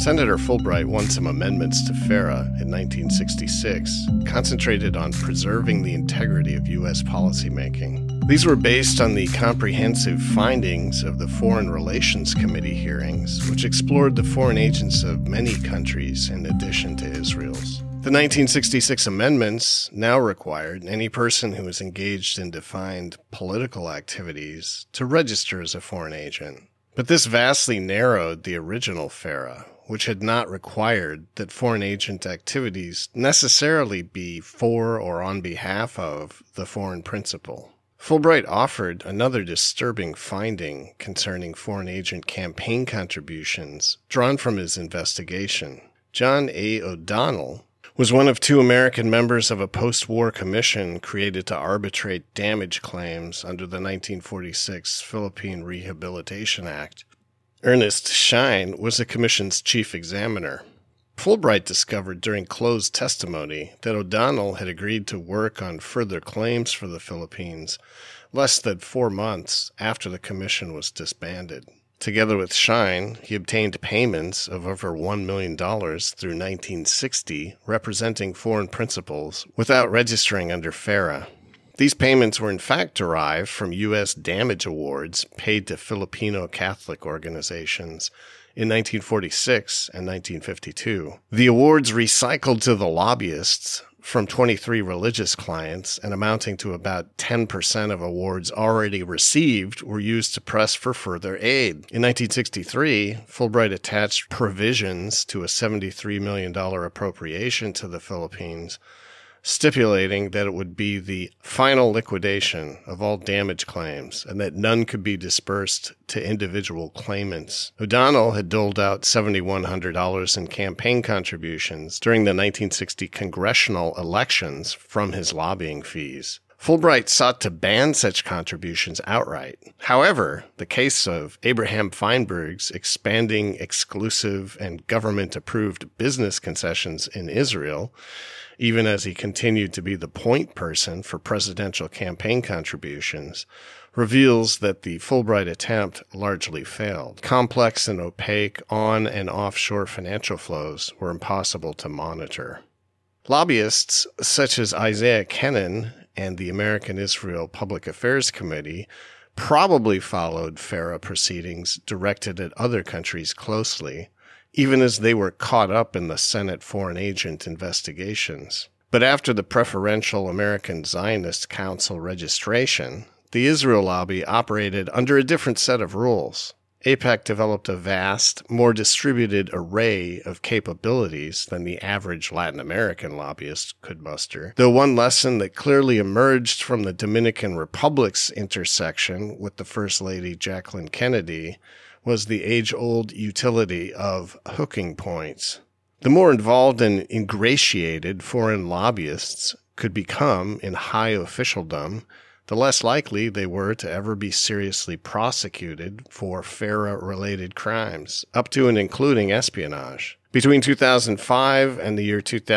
Senator Fulbright won some amendments to FARA in 1966, concentrated on preserving the integrity of U.S. policymaking. These were based on the comprehensive findings of the Foreign Relations Committee hearings, which explored the foreign agents of many countries in addition to Israel's. The 1966 amendments now required any person who was engaged in defined political activities to register as a foreign agent. But this vastly narrowed the original FARA, which had not required that foreign agent activities necessarily be for or on behalf of the foreign principal. Fulbright offered another disturbing finding concerning foreign agent campaign contributions drawn from his investigation. John A. O'Donnell was one of two American members of a post-war commission created to arbitrate damage claims under the 1946 Philippine Rehabilitation Act. Ernest Schein was the commission's chief examiner. Fulbright discovered during closed testimony that O'Donnell had agreed to work on further claims for the Philippines less than 4 months after the commission was disbanded. Together with Schein, he obtained payments of over $1 million through 1960, representing foreign principals, without registering under FARA. These payments were in fact derived from U.S. damage awards paid to Filipino Catholic organizations in 1946 and 1952. The awards recycled to the lobbyists from 23 religious clients and amounting to about 10% of awards already received were used to press for further aid. In 1963, Fulbright attached provisions to a $73 million appropriation to the Philippines, stipulating that it would be the final liquidation of all damage claims and that none could be dispersed to individual claimants. O'Donnell had doled out $7,100 in campaign contributions during the 1960 congressional elections from his lobbying fees. Fulbright sought to ban such contributions outright. However, the case of Abraham Feinberg's expanding exclusive and government-approved business concessions in Israel, even as he continued to be the point person for presidential campaign contributions, reveals that the Fulbright attempt largely failed. Complex and opaque on- and offshore financial flows were impossible to monitor. Lobbyists such as Isaiah Kennan and the American Israel Public Affairs Committee probably followed FARA proceedings directed at other countries closely, even as they were caught up in the Senate foreign agent investigations. But after the preferential American Zionist Council registration, the Israel lobby operated under a different set of rules. AIPAC developed a vast, more distributed array of capabilities than the average Latin American lobbyist could muster. Though one lesson that clearly emerged from the Dominican Republic's intersection with the First Lady Jacqueline Kennedy was the age-old utility of hooking points. The more involved and ingratiated foreign lobbyists could become in high officialdom, the less likely they were to ever be seriously prosecuted for FARA-related crimes, up to and including espionage. Between 2005 and the year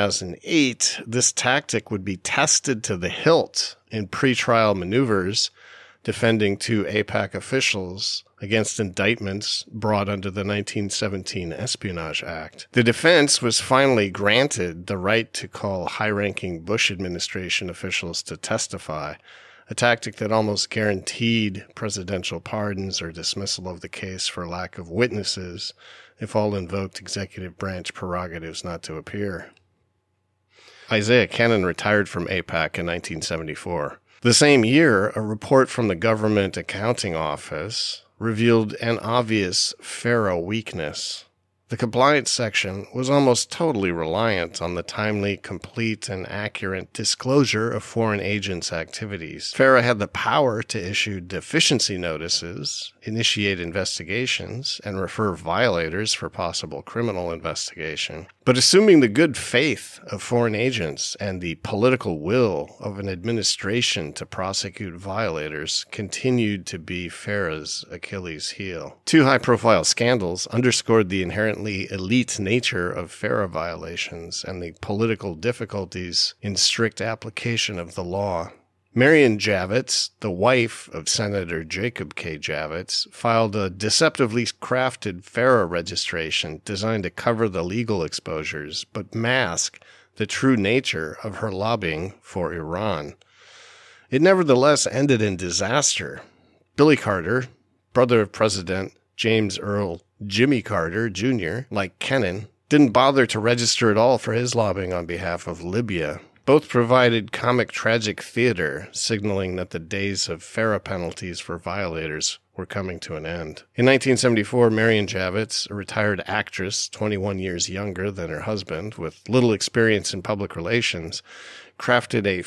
2008, this tactic would be tested to the hilt in pretrial maneuvers defending two AIPAC officials against indictments brought under the 1917 Espionage Act. The defense was finally granted the right to call high-ranking Bush administration officials to testify, a tactic that almost guaranteed presidential pardons or dismissal of the case for lack of witnesses if all invoked executive branch prerogatives not to appear. Isaiah Kennan retired from AIPAC in 1974. The same year, a report from the Government Accounting Office revealed an obvious FARA weakness. The compliance section was almost totally reliant on the timely, complete, and accurate disclosure of foreign agents' activities. FARA had the power to issue deficiency notices, initiate investigations, and refer violators for possible criminal investigation. But assuming the good faith of foreign agents and the political will of an administration to prosecute violators continued to be FARA's Achilles heel. Two high-profile scandals underscored the inherently elite nature of FARA violations and the political difficulties in strict application of the law. Marian Javits, the wife of Senator Jacob K. Javits, filed a deceptively crafted FARA registration designed to cover the legal exposures but mask the true nature of her lobbying for Iran. It nevertheless ended in disaster. Billy Carter, brother of President James Earl Jimmy Carter, Jr., like Kennan, didn't bother to register at all for his lobbying on behalf of Libya. Both provided comic tragic theater, signaling that the days of FARA penalties for violators were coming to an end. In 1974, Marian Javits, a retired actress 21 years younger than her husband, with little experience in public relations, crafted a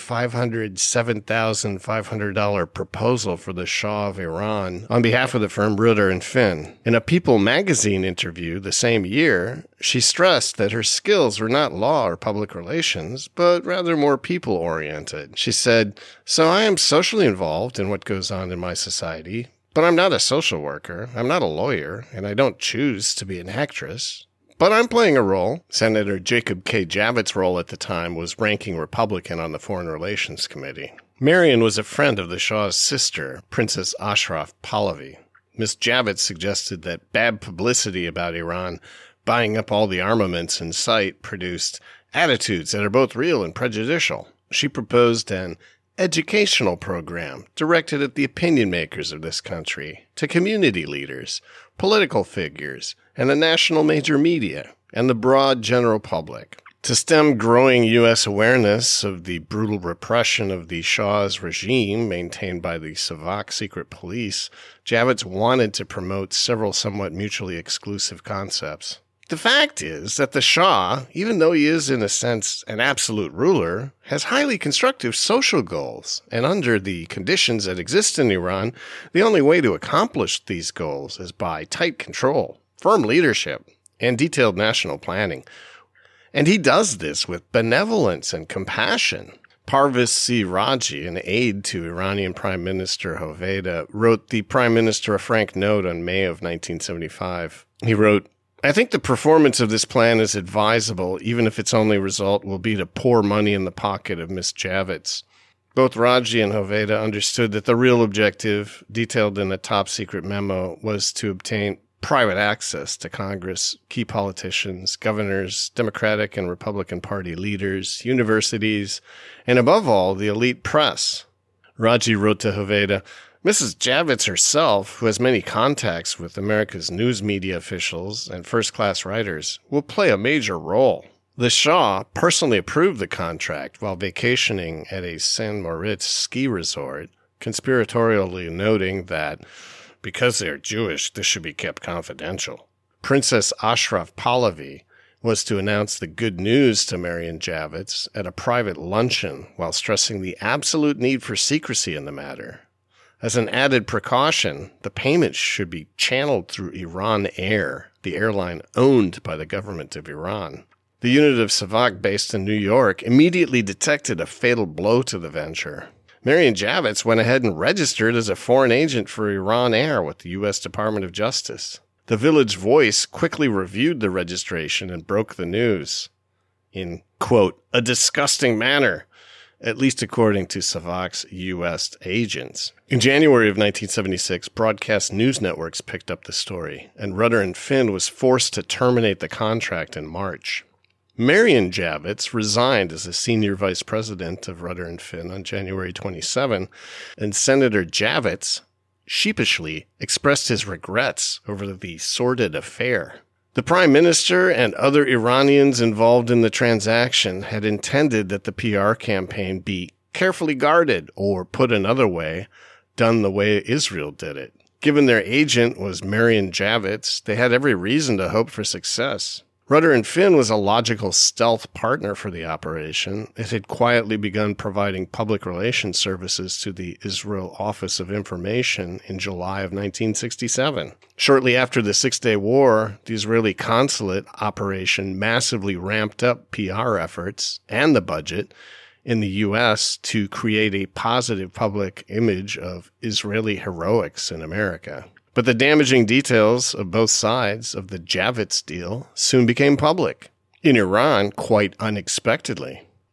$507,500 proposal for the Shah of Iran on behalf of the firm Rutter & Finn. In a People magazine interview the same year, she stressed that her skills were not law or public relations, but rather more people-oriented. She said, "So I am socially involved in what goes on in my society, but I'm not a social worker, I'm not a lawyer, and I don't choose to be an actress. But I'm playing a role." Senator Jacob K. Javits' role at the time was ranking Republican on the Foreign Relations Committee. Marian was a friend of the Shah's sister, Princess Ashraf Pahlavi. Miss Javits suggested that bad publicity about Iran buying up all the armaments in sight produced attitudes that are both real and prejudicial. She proposed an educational program directed at the opinion makers of this country, to community leaders, political figures, and the national major media, and the broad general public. To stem growing U.S. awareness of the brutal repression of the Shah's regime maintained by the Savak secret police, Javits wanted to promote several somewhat mutually exclusive concepts. The fact is that the Shah, even though he is in a sense an absolute ruler, has highly constructive social goals, and under the conditions that exist in Iran, the only way to accomplish these goals is by tight control, firm leadership, and detailed national planning. And he does this with benevolence and compassion. Parviz C. Raji, an aide to Iranian Prime Minister Hoveyda, wrote the Prime Minister a frank note on May of 1975. He wrote, "I think the performance of this plan is advisable, even if its only result will be to pour money in the pocket of Miss Javits." Both Raji and Hoveyda understood that the real objective, detailed in a top-secret memo, was to obtain private access to Congress, key politicians, governors, Democratic and Republican Party leaders, universities, and above all, the elite press. Raji wrote to Hoveyda, "Mrs. Javits herself, who has many contacts with America's news media officials and first-class writers, will play a major role." The Shah personally approved the contract while vacationing at a St. Moritz ski resort, conspiratorially noting that, because they are Jewish, this should be kept confidential. Princess Ashraf Pahlavi was to announce the good news to Marian Javits at a private luncheon while stressing the absolute need for secrecy in the matter. As an added precaution, the payments should be channeled through Iran Air, the airline owned by the government of Iran. The unit of Savak based in New York immediately detected a fatal blow to the venture. Marian Javits went ahead and registered as a foreign agent for Iran Air with the U.S. Department of Justice. The Village Voice quickly reviewed the registration and broke the news in, quote, "a disgusting manner," at least according to Savak's U.S. agents. In January of 1976, broadcast news networks picked up the story, and Rutter & Finn was forced to terminate the contract in March. Marian Javits resigned as the senior vice president of Rutter & Finn on January 27, and Senator Javits sheepishly expressed his regrets over the sordid affair. The prime minister and other Iranians involved in the transaction had intended that the PR campaign be carefully guarded, or put another way, done the way Israel did it. Given their agent was Marian Javits, they had every reason to hope for success. Rutter & Finn was a logical stealth partner for the operation. It had quietly begun providing public relations services to the Israel Office of Information in July of 1967. Shortly after the Six-Day War, the Israeli consulate operation massively ramped up PR efforts and the budget in the U.S. to create a positive public image of Israeli heroics in America. But the damaging details of both sides of the Javits deal soon became public. In Iran, quite unexpectedly.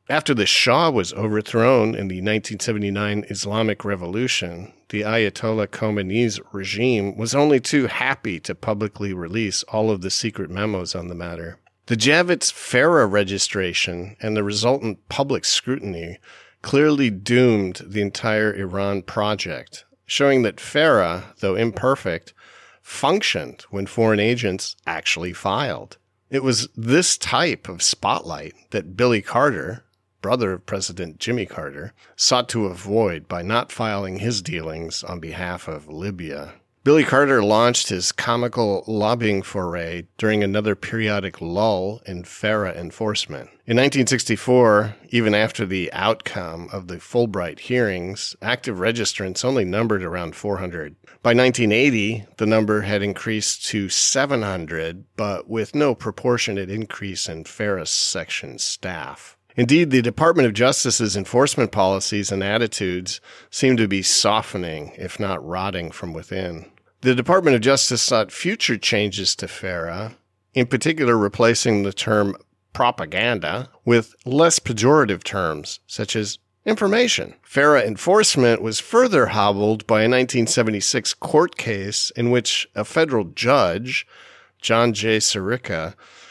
After the Shah was overthrown in the 1979 Islamic Revolution, the Ayatollah Khomeini's regime was only too happy to publicly release all of the secret memos on the matter. The Javits FARA registration and the resultant public scrutiny clearly doomed the entire Iran project, showing that FARA, though imperfect, functioned when foreign agents actually filed. It was this type of spotlight that Billy Carter, brother of President Jimmy Carter, sought to avoid by not filing his dealings on behalf of Libya. Billy Carter launched his comical lobbying foray during another periodic lull in FARA enforcement. In 1964, even after the outcome of the Fulbright hearings, active registrants only numbered around 400. By 1980, the number had increased to 700, but with no proportionate increase in FARA section staff. Indeed, the Department of Justice's enforcement policies and attitudes seem to be softening, if not rotting from within. The Department of Justice sought future changes to FARA, in particular replacing the term propaganda with less pejorative terms, such as information. FARA enforcement was further hobbled by a 1976 court case in which a federal judge, John J. Sirica,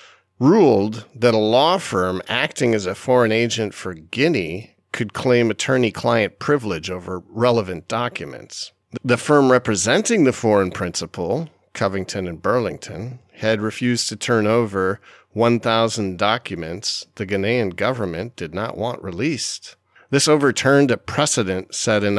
ruled that a law firm acting as a foreign agent for Guinea could claim attorney-client privilege over relevant documents. The firm representing the foreign principal, Covington and Burlington, had refused to turn over 1,000 documents the Ghanaian government did not want released. This overturned a precedent set in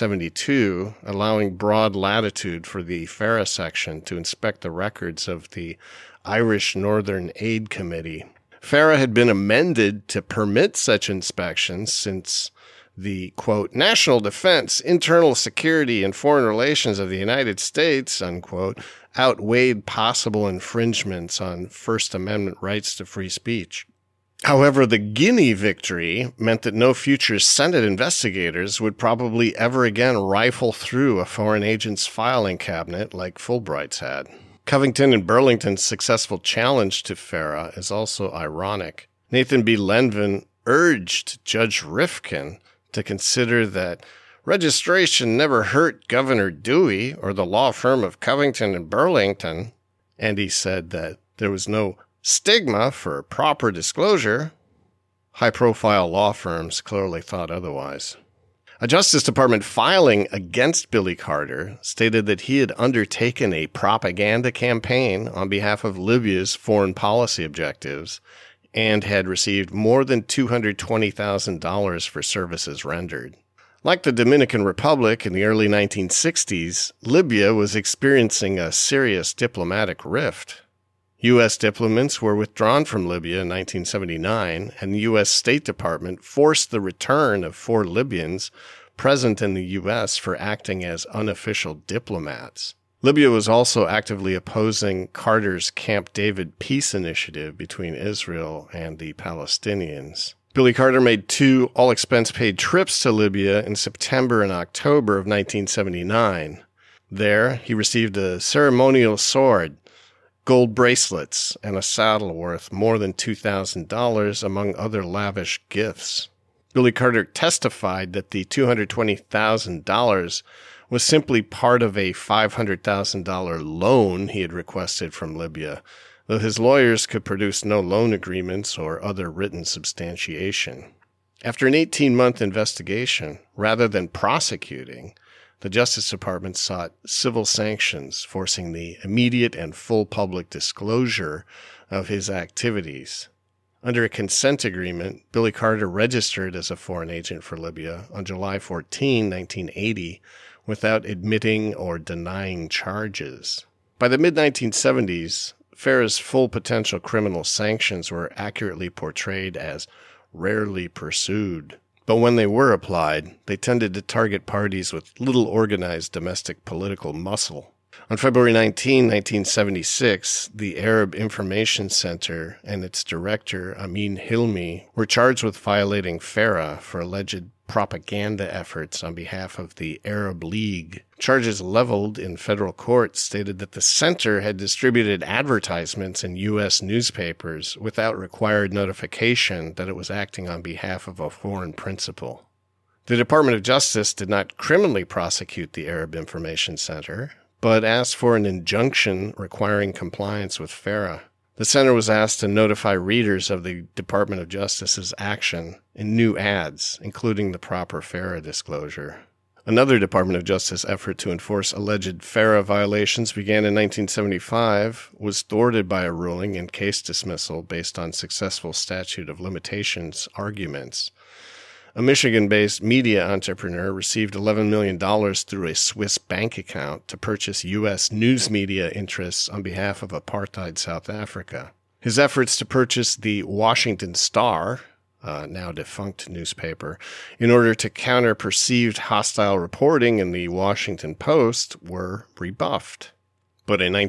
1972, allowing broad latitude for the FARA section to inspect the records of the Irish Northern Aid Committee. FARA had been amended to permit such inspections since the, quote, national defense, internal security, and foreign relations of the United States, unquote, outweighed possible infringements on First Amendment rights to free speech. However, the Guinea victory meant that no future Senate investigators would probably ever again rifle through a foreign agent's filing cabinet like Fulbright's had. Covington and Burlington's successful challenge to FARA is also ironic. Nathan B. Lenvin urged Judge Rifkin to consider that registration never hurt Governor Dewey or the law firm of Covington and Burlington, and he said that there was no stigma for proper disclosure. High-profile law firms clearly thought otherwise. A Justice Department filing against Billy Carter stated that he had undertaken a propaganda campaign on behalf of Libya's foreign policy objectives and had received more than $220,000 for services rendered. Like the Dominican Republic in the early 1960s, Libya was experiencing a serious diplomatic rift. U.S. diplomats were withdrawn from Libya in 1979, and the U.S. State Department forced the return of 4 Libyans present in the U.S. for acting as unofficial diplomats. Libya was also actively opposing Carter's Camp David peace initiative between Israel and the Palestinians. Billy Carter made 2 all-expense-paid trips to Libya in September and October of 1979. There, he received a ceremonial sword, gold bracelets, and a saddle worth more than $2,000, among other lavish gifts. Billy Carter testified that the $220,000 was simply part of a $500,000 loan he had requested from Libya, though his lawyers could produce no loan agreements or other written substantiation. After an 18-month investigation, rather than prosecuting, the Justice Department sought civil sanctions, forcing the immediate and full public disclosure of his activities. Under a consent agreement, Billy Carter registered as a foreign agent for Libya on July 14, 1980, without admitting or denying charges. By the mid-1970s, FARA's full potential criminal sanctions were accurately portrayed as rarely pursued. But when they were applied, they tended to target parties with little organized domestic political muscle. On February 19, 1976, the Arab Information Center and its director, Amin Hilmi, were charged with violating FARA for alleged propaganda efforts on behalf of the Arab League. Charges leveled in federal court stated that the center had distributed advertisements in U.S. newspapers without required notification that it was acting on behalf of a foreign principal. The Department of Justice did not criminally prosecute the Arab Information Center, but asked for an injunction requiring compliance with FARA. The center was asked to notify readers of the Department of Justice's action in new ads, including the proper FARA disclosure. Another Department of Justice effort to enforce alleged FARA violations began in 1975, was thwarted by a ruling in case dismissal based on successful statute of limitations arguments. A Michigan-based media entrepreneur received $11 million through a Swiss bank account to purchase U.S. news media interests on behalf of apartheid South Africa. His efforts to purchase the Washington Star, now defunct newspaper, in order to counter perceived hostile reporting in the Washington Post were rebuffed. But in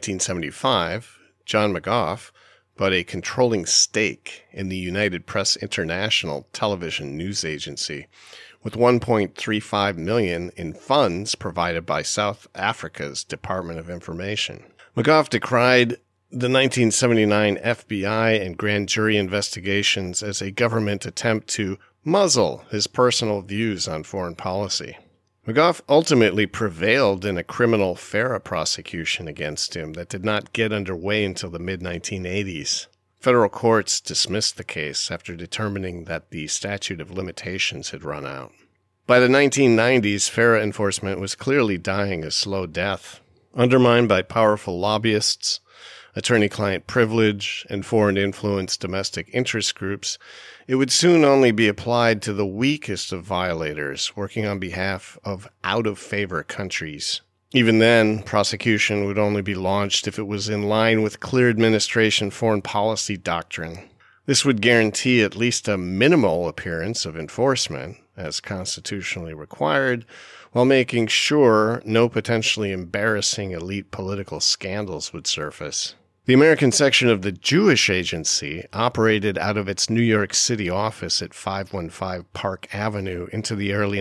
1975, John McGough bought a controlling stake in the United Press International television news agency with $1.35 million in funds provided by South Africa's Department of Information. McGough decried the 1979 FBI and grand jury investigations as a government attempt to muzzle his personal views on foreign policy. McGough ultimately prevailed in a criminal FARA prosecution against him that did not get underway until the mid-1980s. Federal courts dismissed the case after determining that the statute of limitations had run out. By the 1990s, FARA enforcement was clearly dying a slow death, undermined by powerful lobbyists, attorney-client privilege, and foreign-influenced domestic interest groups. It would soon only be applied to the weakest of violators working on behalf of out-of-favor countries. Even then, prosecution would only be launched if it was in line with clear administration foreign policy doctrine. This would guarantee at least a minimal appearance of enforcement, as constitutionally required, while making sure no potentially embarrassing elite political scandals would surface. The American section of the Jewish Agency operated out of its New York City office at 515 Park Avenue into the early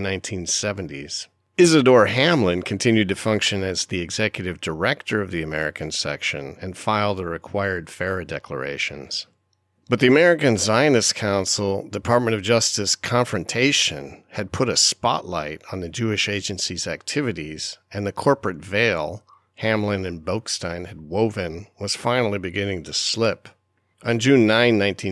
1970s. Isidore Hamlin continued to function as the executive director of the American section and file the required FARA declarations. But the American Zionist Council Department of Justice confrontation had put a spotlight on the Jewish Agency's activities, and the corporate veil Hamlin and Boekstein had woven was finally beginning to slip. On June 9,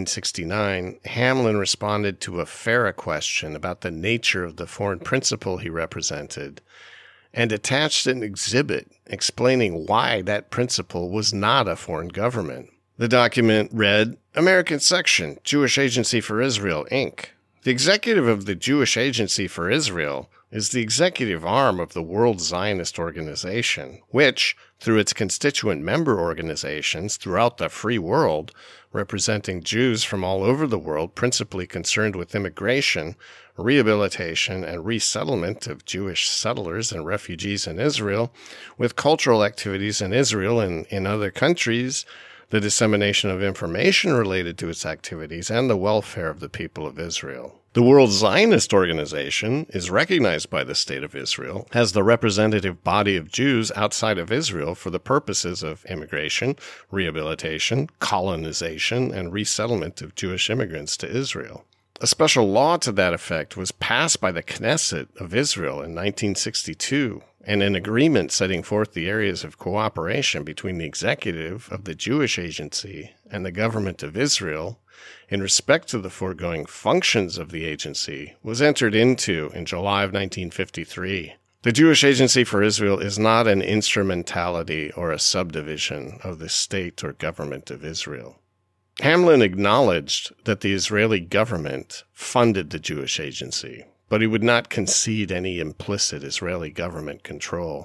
1969, Hamlin responded to a FARA question about the nature of the foreign principal he represented and attached an exhibit explaining why that principal was not a foreign government. The document read, American Section, Jewish Agency for Israel, Inc. The executive of the Jewish Agency for Israel is the executive arm of the World Zionist Organization, which, through its constituent member organizations throughout the free world, representing Jews from all over the world principally concerned with immigration, rehabilitation, and resettlement of Jewish settlers and refugees in Israel, with cultural activities in Israel and in other countries, the dissemination of information related to its activities, and the welfare of the people of Israel. The World Zionist Organization is recognized by the State of Israel as the representative body of Jews outside of Israel for the purposes of immigration, rehabilitation, colonization, and resettlement of Jewish immigrants to Israel. A special law to that effect was passed by the Knesset of Israel in 1962, and an agreement setting forth the areas of cooperation between the executive of the Jewish Agency and the government of Israel in respect to the foregoing functions of the agency was entered into in July of 1953. The Jewish Agency for Israel is not an instrumentality or a subdivision of the state or government of Israel. Hamlin acknowledged that the Israeli government funded the Jewish Agency, but he would not concede any implicit Israeli government control.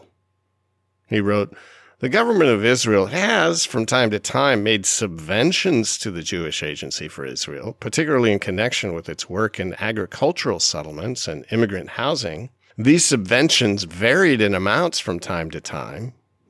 He wrote, The government of Israel has, from time to time, made subventions to the Jewish Agency for Israel, particularly in connection with its work in agricultural settlements and immigrant housing. These subventions varied in amounts from time to time.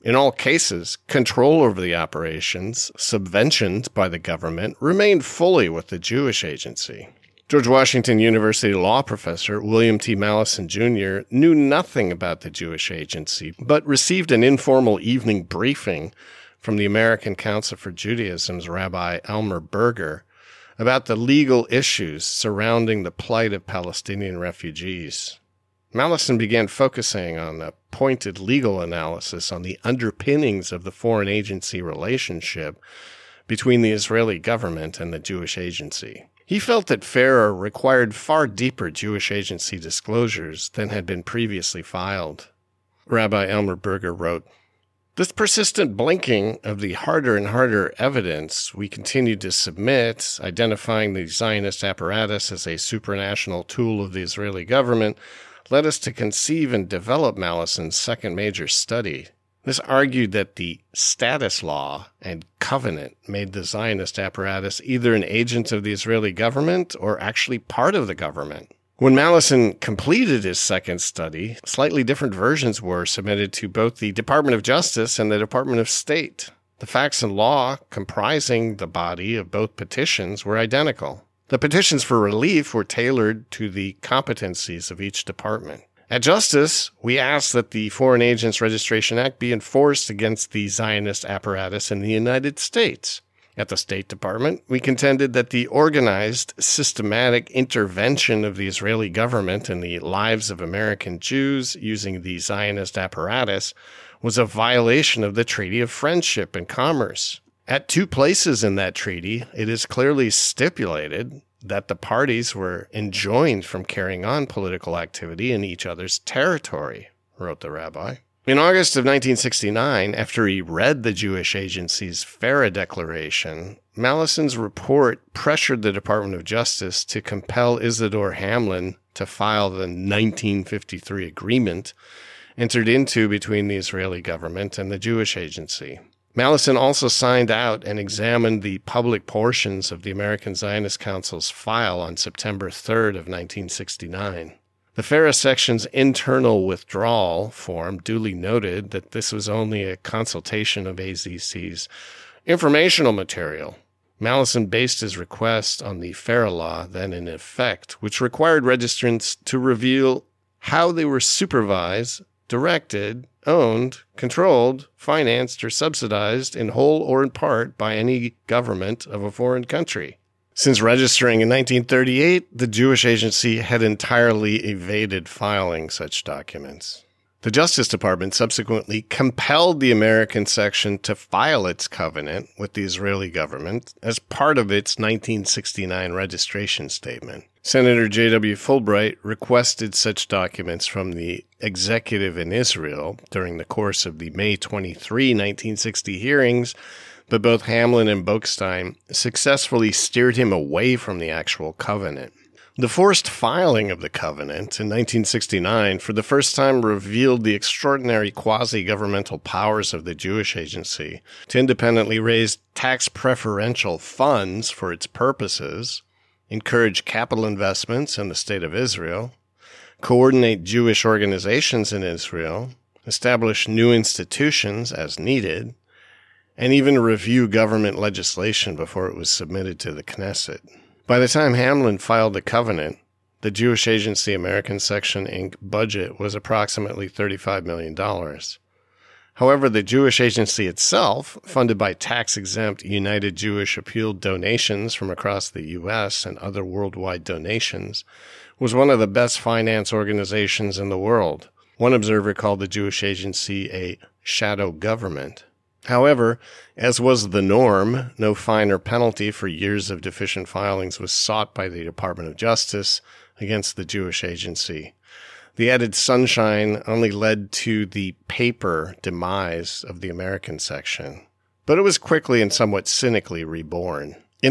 In all cases, control over the operations, subventioned by the government, remained fully with the Jewish Agency. George Washington University law professor William T. Malleson Jr. knew nothing about the Jewish Agency, but received an informal evening briefing from the American Council for Judaism's Rabbi Elmer Berger about the legal issues surrounding the plight of Palestinian refugees. Malleson began focusing on a pointed legal analysis on the underpinnings of the foreign agency relationship between the Israeli government and the Jewish Agency. He felt that FARA required far deeper Jewish Agency disclosures than had been previously filed. Rabbi Elmer Berger wrote, "This persistent blinking of the harder and harder evidence we continued to submit, identifying the Zionist apparatus as a supranational tool of the Israeli government, led us to conceive and develop Malleson's second major study. This argued that the status law and covenant made the Zionist apparatus either an agent of the Israeli government or actually part of the government. When Malleson completed his second study, slightly different versions were submitted to both the Department of Justice and the Department of State. The facts and law comprising the body of both petitions were identical. The petitions for relief were tailored to the competencies of each department. At Justice, we asked that the Foreign Agents Registration Act be enforced against the Zionist apparatus in the United States. At the State Department, we contended that the organized, systematic intervention of the Israeli government in the lives of American Jews using the Zionist apparatus was a violation of the Treaty of Friendship and Commerce. At two places in that treaty, it is clearly stipulated that the parties were enjoined from carrying on political activity in each other's territory," wrote the rabbi. In August of 1969, after he read the Jewish Agency's FARA declaration, Malleson's report pressured the Department of Justice to compel Isidore Hamlin to file the 1953 agreement entered into between the Israeli government and the Jewish Agency. Malleson also signed out and examined the public portions of the American Zionist Council's file on September 3rd of 1969. The FARA section's internal withdrawal form duly noted that this was only a consultation of AZC's informational material. Malleson based his request on the FARA law then in effect, which required registrants to reveal how they were supervised, directed, owned, controlled, financed, or subsidized in whole or in part by any government of a foreign country. Since registering in 1938, the Jewish Agency had entirely evaded filing such documents. The Justice Department subsequently compelled the American section to file its covenant with the Israeli government as part of its 1969 registration statement. Senator J.W. Fulbright requested such documents from the executive in Israel during the course of the May 23, 1960 hearings, but both Hamlin and Boekstein successfully steered him away from the actual covenant. The forced filing of the covenant in 1969 for the first time revealed the extraordinary quasi-governmental powers of the Jewish Agency to independently raise tax preferential funds for its purposes, encourage capital investments in the State of Israel, coordinate Jewish organizations in Israel, establish new institutions as needed, and even review government legislation before it was submitted to the Knesset. By the time Hamlin filed the covenant, the Jewish Agency American Section, Inc. budget was approximately $35 million. However, the Jewish Agency itself, funded by tax-exempt United Jewish Appeal donations from across the U.S. and other worldwide donations, was one of the best finance organizations in the world. One observer called the Jewish Agency a shadow government. However, as was the norm, no fine or penalty for years of deficient filings was sought by the Department of Justice against the Jewish Agency. The added sunshine only led to the paper demise of the American section, but it was quickly and somewhat cynically reborn. In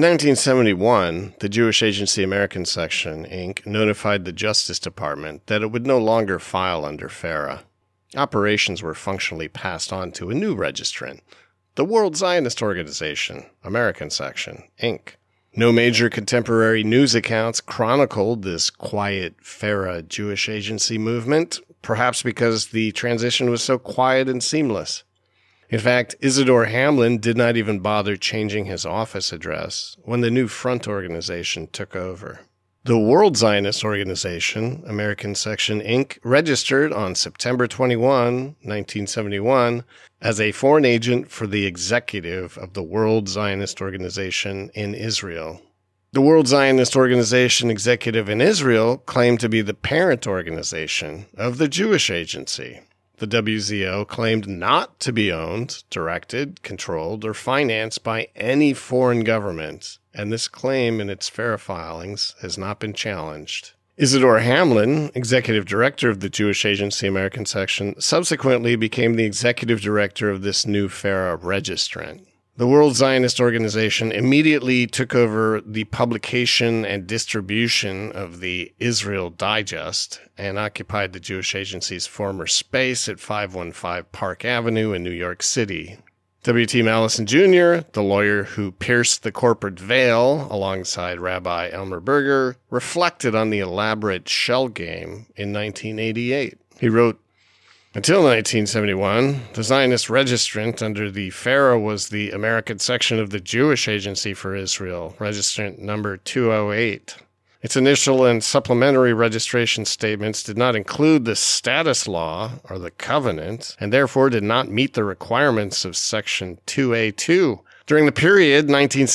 1971, the Jewish Agency American Section, Inc. notified the Justice Department that it would no longer file under FARA. Operations were functionally passed on to a new registrant, the World Zionist Organization, American Section, Inc. No major contemporary news accounts chronicled this quiet FARA Jewish Agency movement, perhaps because the transition was so quiet and seamless. In fact, Isidore Hamlin did not even bother changing his office address when the New Front organization took over. The World Zionist Organization, American Section, Inc., registered on September 21, 1971, as a foreign agent for the executive of the World Zionist Organization in Israel. The World Zionist Organization executive in Israel claimed to be the parent organization of the Jewish Agency. The WZO claimed not to be owned, directed, controlled, or financed by any foreign government, and this claim in its FARA filings has not been challenged. Isidore Hamlin, executive director of the Jewish Agency American Section, subsequently became the executive director of this new FARA registrant. The World Zionist Organization immediately took over the publication and distribution of the Israel Digest and occupied the Jewish Agency's former space at 515 Park Avenue in New York City. W.T. Mallison Jr., the lawyer who pierced the corporate veil alongside Rabbi Elmer Berger, reflected on the elaborate shell game in 1988. He wrote, "Until 1971, the Zionist registrant under the FARA was the American section of the Jewish Agency for Israel, registrant number 208. Its initial and supplementary registration statements did not include the status law or the covenant, and therefore did not meet the requirements of Section 2A2. During the period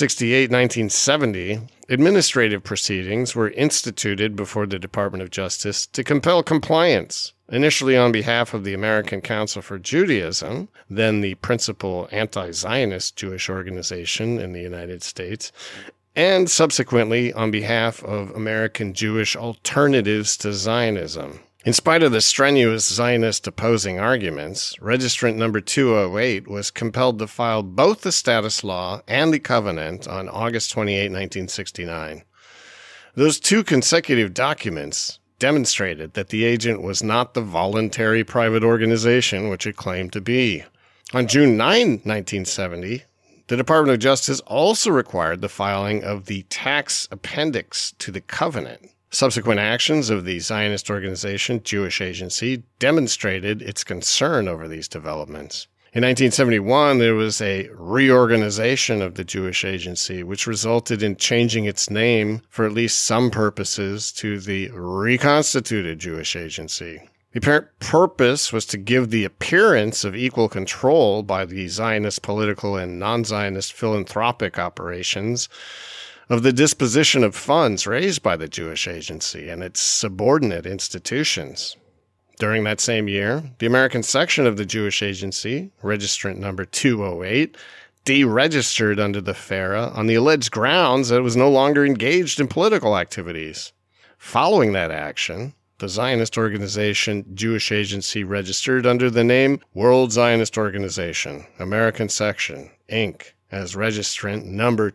1968-1970, administrative proceedings were instituted before the Department of Justice to compel compliance, initially on behalf of the American Council for Judaism, then the principal anti-Zionist Jewish organization in the United States, and subsequently on behalf of American Jewish Alternatives to Zionism. In spite of the strenuous Zionist opposing arguments, registrant number 208 was compelled to file both the status law and the covenant on August 28, 1969. Those two consecutive documents demonstrated that the agent was not the voluntary private organization which it claimed to be. On June 9, 1970, the Department of Justice also required the filing of the tax appendix to the covenant. Subsequent actions of the Zionist organization, Jewish Agency, demonstrated its concern over these developments. In 1971, there was a reorganization of the Jewish Agency, which resulted in changing its name for at least some purposes to the reconstituted Jewish Agency. The apparent purpose was to give the appearance of equal control by the Zionist political and non-Zionist philanthropic operations of the disposition of funds raised by the Jewish Agency and its subordinate institutions. During that same year, the American section of the Jewish Agency, registrant number 208, deregistered under the FARA on the alleged grounds that it was no longer engaged in political activities. Following that action, the Zionist organization Jewish Agency registered under the name World Zionist Organization, American Section, Inc., as registrant number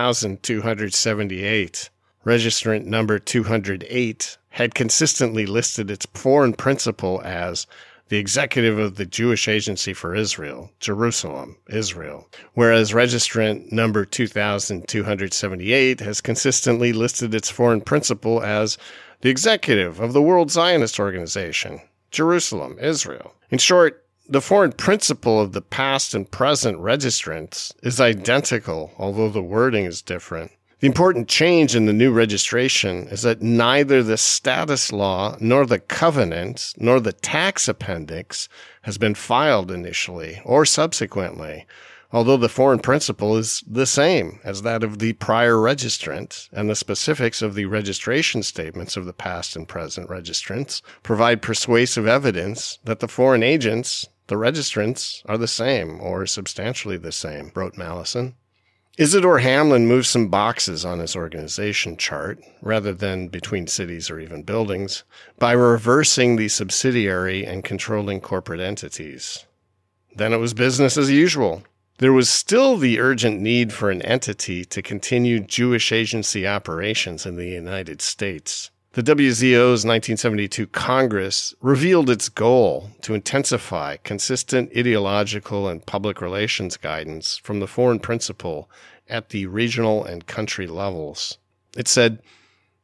2278. Registrant number 208 had consistently listed its foreign principal as the executive of the Jewish Agency for Israel, Jerusalem, Israel, whereas registrant number 2278 has consistently listed its foreign principal as the executive of the World Zionist Organization, Jerusalem, Israel. In short, the foreign principle of the past and present registrants is identical, although the wording is different. The important change in the new registration is that neither the status law nor the covenant nor the tax appendix has been filed initially or subsequently, although the foreign principle is the same as that of the prior registrant, and the specifics of the registration statements of the past and present registrants provide persuasive evidence that the foreign agents, the registrants, are the same or substantially the same, wrote Mallison. Isidore Hamlin moved some boxes on his organization chart, rather than between cities or even buildings, by reversing the subsidiary and controlling corporate entities. Then it was business as usual. There was still the urgent need for an entity to continue Jewish Agency operations in the United States. The WZO's 1972 Congress revealed its goal to intensify consistent ideological and public relations guidance from the foreign principle at the regional and country levels. It said,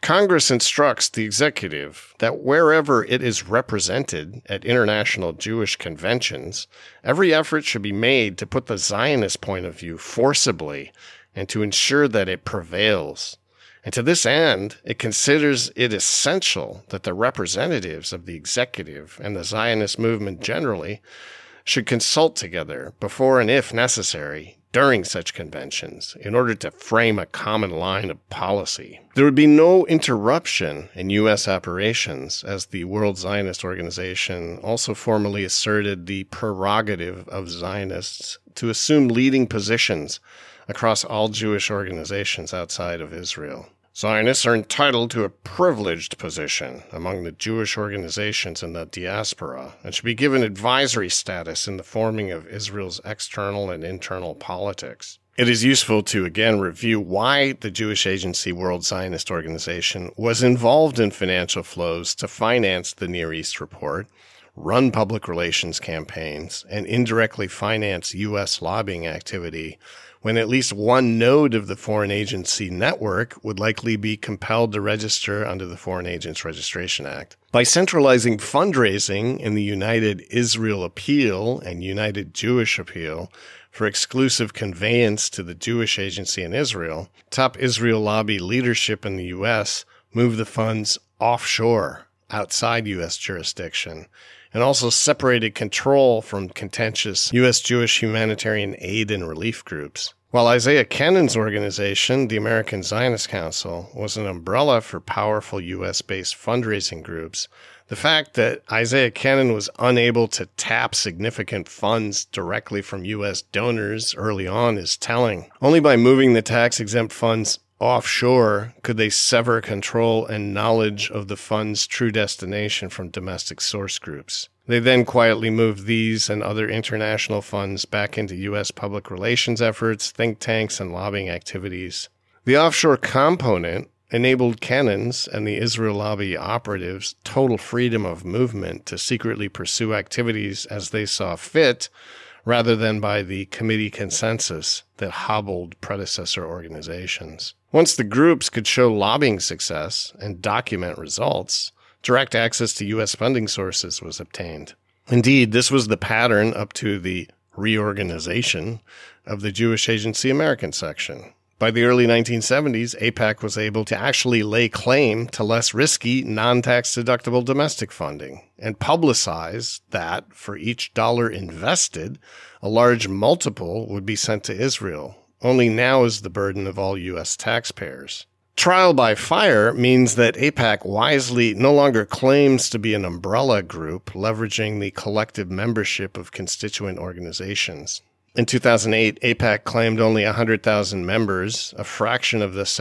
Congress instructs the executive that wherever it is represented at international Jewish conventions, every effort should be made to put the Zionist point of view forcibly and to ensure that it prevails. And to this end, it considers it essential that the representatives of the executive and the Zionist movement generally should consult together before and if necessary during such conventions in order to frame a common line of policy. There would be no interruption in U.S. operations, as the World Zionist Organization also formally asserted the prerogative of Zionists to assume leading positions across all Jewish organizations outside of Israel. Zionists are entitled to a privileged position among the Jewish organizations in the diaspora and should be given advisory status in the forming of Israel's external and internal politics. It is useful to again review why the Jewish agency World Zionist Organization was involved in financial flows to finance the Near East Report, run public relations campaigns, and indirectly finance U.S. lobbying activity when at least one node of the foreign agency network would likely be compelled to register under the Foreign Agents Registration Act. By centralizing fundraising in the United Israel Appeal and United Jewish Appeal for exclusive conveyance to the Jewish agency in Israel, top Israel lobby leadership in the U.S. moved the funds offshore, outside U.S. jurisdiction, and also separated control from contentious U.S. Jewish humanitarian aid and relief groups. While Isaiah Kennan's organization, the American Zionist Council, was an umbrella for powerful U.S.-based fundraising groups, the fact that Isaiah Kennan was unable to tap significant funds directly from U.S. donors early on is telling. Only by moving the tax-exempt funds offshore could they sever control and knowledge of the fund's true destination from domestic source groups. They then quietly moved these and other international funds back into U.S. public relations efforts, think tanks, and lobbying activities. The offshore component enabled Kennan's and the Israel lobby operatives total freedom of movement to secretly pursue activities as they saw fit, rather than by the committee consensus that hobbled predecessor organizations. Once the groups could show lobbying success and document results, direct access to U.S. funding sources was obtained. Indeed, this was the pattern up to the reorganization of the Jewish Agency American section. By the early 1970s, AIPAC was able to actually lay claim to less risky, non-tax-deductible domestic funding and publicize that for each dollar invested, a large multiple would be sent to Israel. Only now is the burden of all U.S. taxpayers. Trial by fire means that AIPAC wisely no longer claims to be an umbrella group leveraging the collective membership of constituent organizations. In 2008, AIPAC claimed only 100,000 members, a fraction of the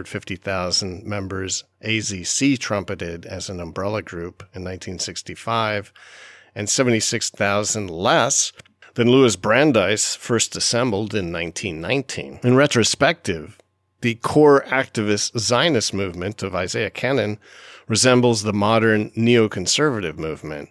750,000 members AZC trumpeted as an umbrella group in 1965, and 76,000 less than Louis Brandeis first assembled in 1919. In retrospective, the core activist Zionist movement of Isaiah Kennan resembles the modern neoconservative movement.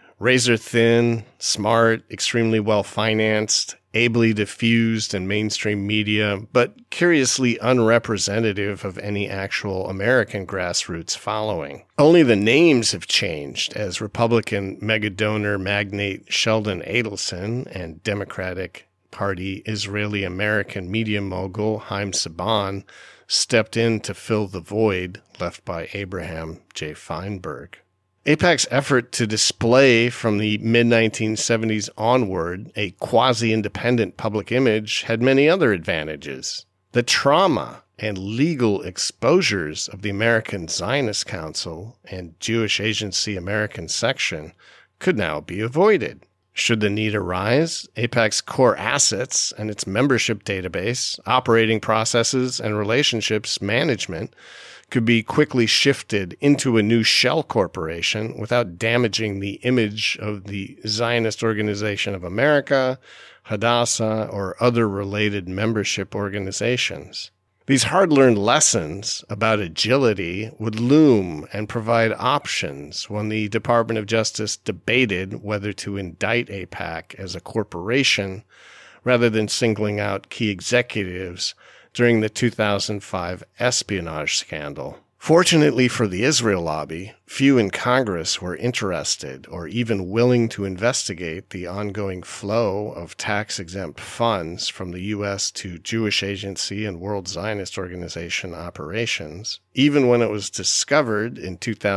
Razor-thin, smart, extremely well-financed, ably diffused in mainstream media, but curiously unrepresentative of any actual American grassroots following. Only the names have changed as Republican megadonor magnate Sheldon Adelson and Democratic Party Israeli-American media mogul Haim Saban stepped in to fill the void left by Abraham J. Feinberg. AIPAC's effort to display from the mid-1970s onward a quasi-independent public image had many other advantages. The trauma and legal exposures of the American Zionist Council and Jewish Agency American section could now be avoided. Should the need arise, AIPAC's core assets and its membership database, operating processes, and relationships management could be quickly shifted into a new shell corporation without damaging the image of the Zionist Organization of America, Hadassah, or other related membership organizations. These hard-learned lessons about agility would loom and provide options when the Department of Justice debated whether to indict AIPAC as a corporation rather than singling out key executives during the 2005 espionage scandal. Fortunately for the Israel lobby, few in Congress were interested or even willing to investigate the ongoing flow of tax-exempt funds from the U.S. to Jewish Agency and World Zionist Organization operations, even when it was discovered in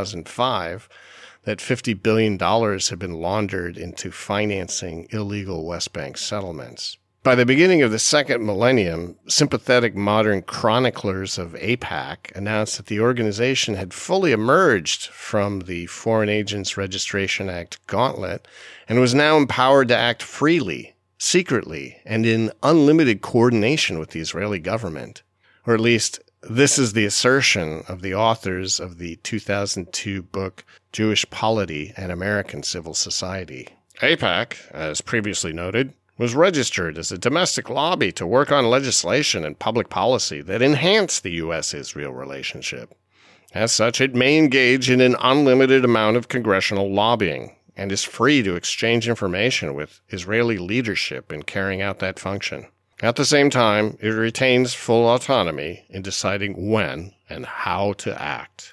2005 that $50 billion had been laundered into financing illegal West Bank settlements. By the beginning of the second millennium, sympathetic modern chroniclers of AIPAC announced that the organization had fully emerged from the Foreign Agents Registration Act gauntlet and was now empowered to act freely, secretly, and in unlimited coordination with the Israeli government. Or at least, this is the assertion of the authors of the 2002 book Jewish Polity and American Civil Society. AIPAC, as previously noted, was registered as a domestic lobby to work on legislation and public policy that enhance the U.S.-Israel relationship. As such, it may engage in an unlimited amount of congressional lobbying and is free to exchange information with Israeli leadership in carrying out that function. At the same time, it retains full autonomy in deciding when and how to act.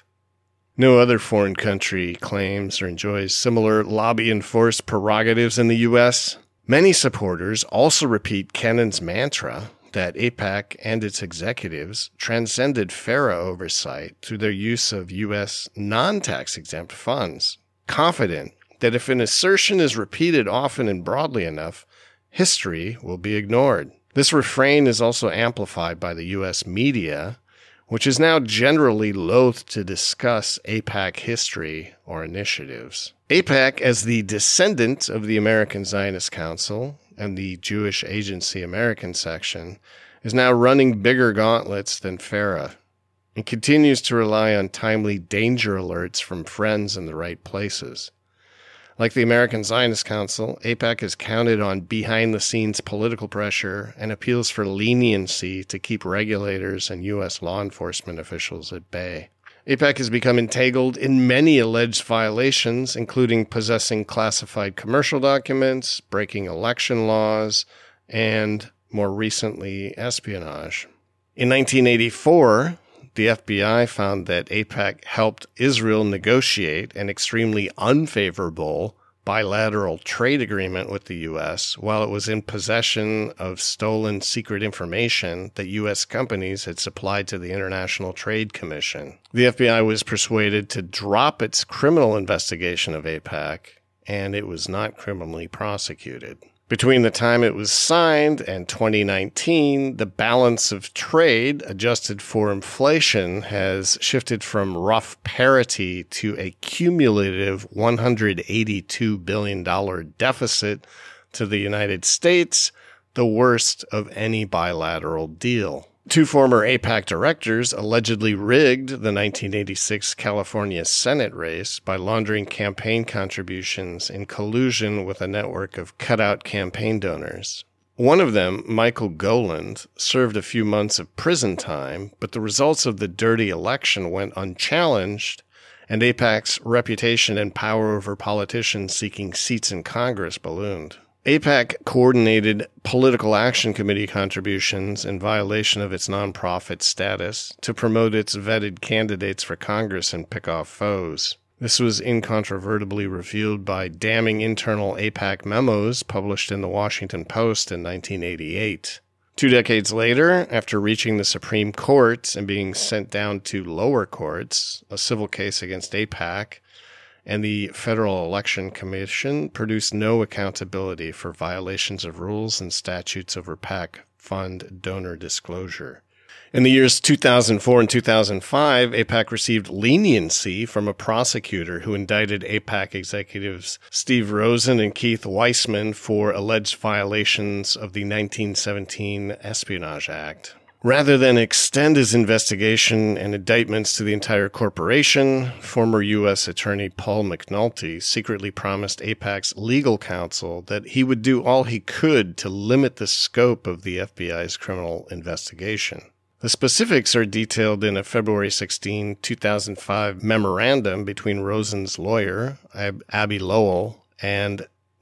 No other foreign country claims or enjoys similar lobby-enforced prerogatives in the U.S. Many supporters also repeat Kennan's mantra that AIPAC and its executives transcended FARA oversight through their use of U.S. non-tax-exempt funds, confident that if an assertion is repeated often and broadly enough, history will be ignored. This refrain is also amplified by the U.S. media, which is now generally loath to discuss AIPAC history or initiatives. AIPAC, as the descendant of the American Zionist Council and the Jewish Agency American section, is now running bigger gauntlets than FARA and continues to rely on timely danger alerts from friends in the right places. Like the American Zionist Council, AIPAC has counted on behind-the-scenes political pressure and appeals for leniency to keep regulators and U.S. law enforcement officials at bay. AIPAC has become entangled in many alleged violations, including possessing classified commercial documents, breaking election laws, and, more recently, espionage. In 1984, the FBI found that AIPAC helped Israel negotiate an extremely unfavorable bilateral trade agreement with the U.S. while it was in possession of stolen secret information that U.S. companies had supplied to the International Trade Commission. The FBI was persuaded to drop its criminal investigation of AIPAC, and it was not criminally prosecuted. Between the time it was signed and 2019, the balance of trade adjusted for inflation has shifted from rough parity to a cumulative $182 billion deficit to the United States, the worst of any bilateral deal. Two former AIPAC directors allegedly rigged the 1986 California Senate race by laundering campaign contributions in collusion with a network of cutout campaign donors. One of them, Michael Goland, served a few months of prison time, but the results of the dirty election went unchallenged, and AIPAC's reputation and power over politicians seeking seats in Congress ballooned. AIPAC coordinated political action committee contributions in violation of its nonprofit status to promote its vetted candidates for Congress and pick off foes. This was incontrovertibly revealed by damning internal AIPAC memos published in the Washington Post in 1988. 2 decades later, after reaching the Supreme Court and being sent down to lower courts, a civil case against AIPAC and the Federal Election Commission produced no accountability for violations of rules and statutes over PAC fund donor disclosure. In the years 2004 and 2005, AIPAC received leniency from a prosecutor who indicted AIPAC executives Steve Rosen and Keith Weissman for alleged violations of the 1917 Espionage Act. Rather than extend his investigation and indictments to the entire corporation, former U.S. Attorney Paul McNulty secretly promised AIPAC's legal counsel that he would do all he could to limit the scope of the FBI's criminal investigation. The specifics are detailed in a February 16, 2005 memorandum between Rosen's lawyer, Abby Lowell, and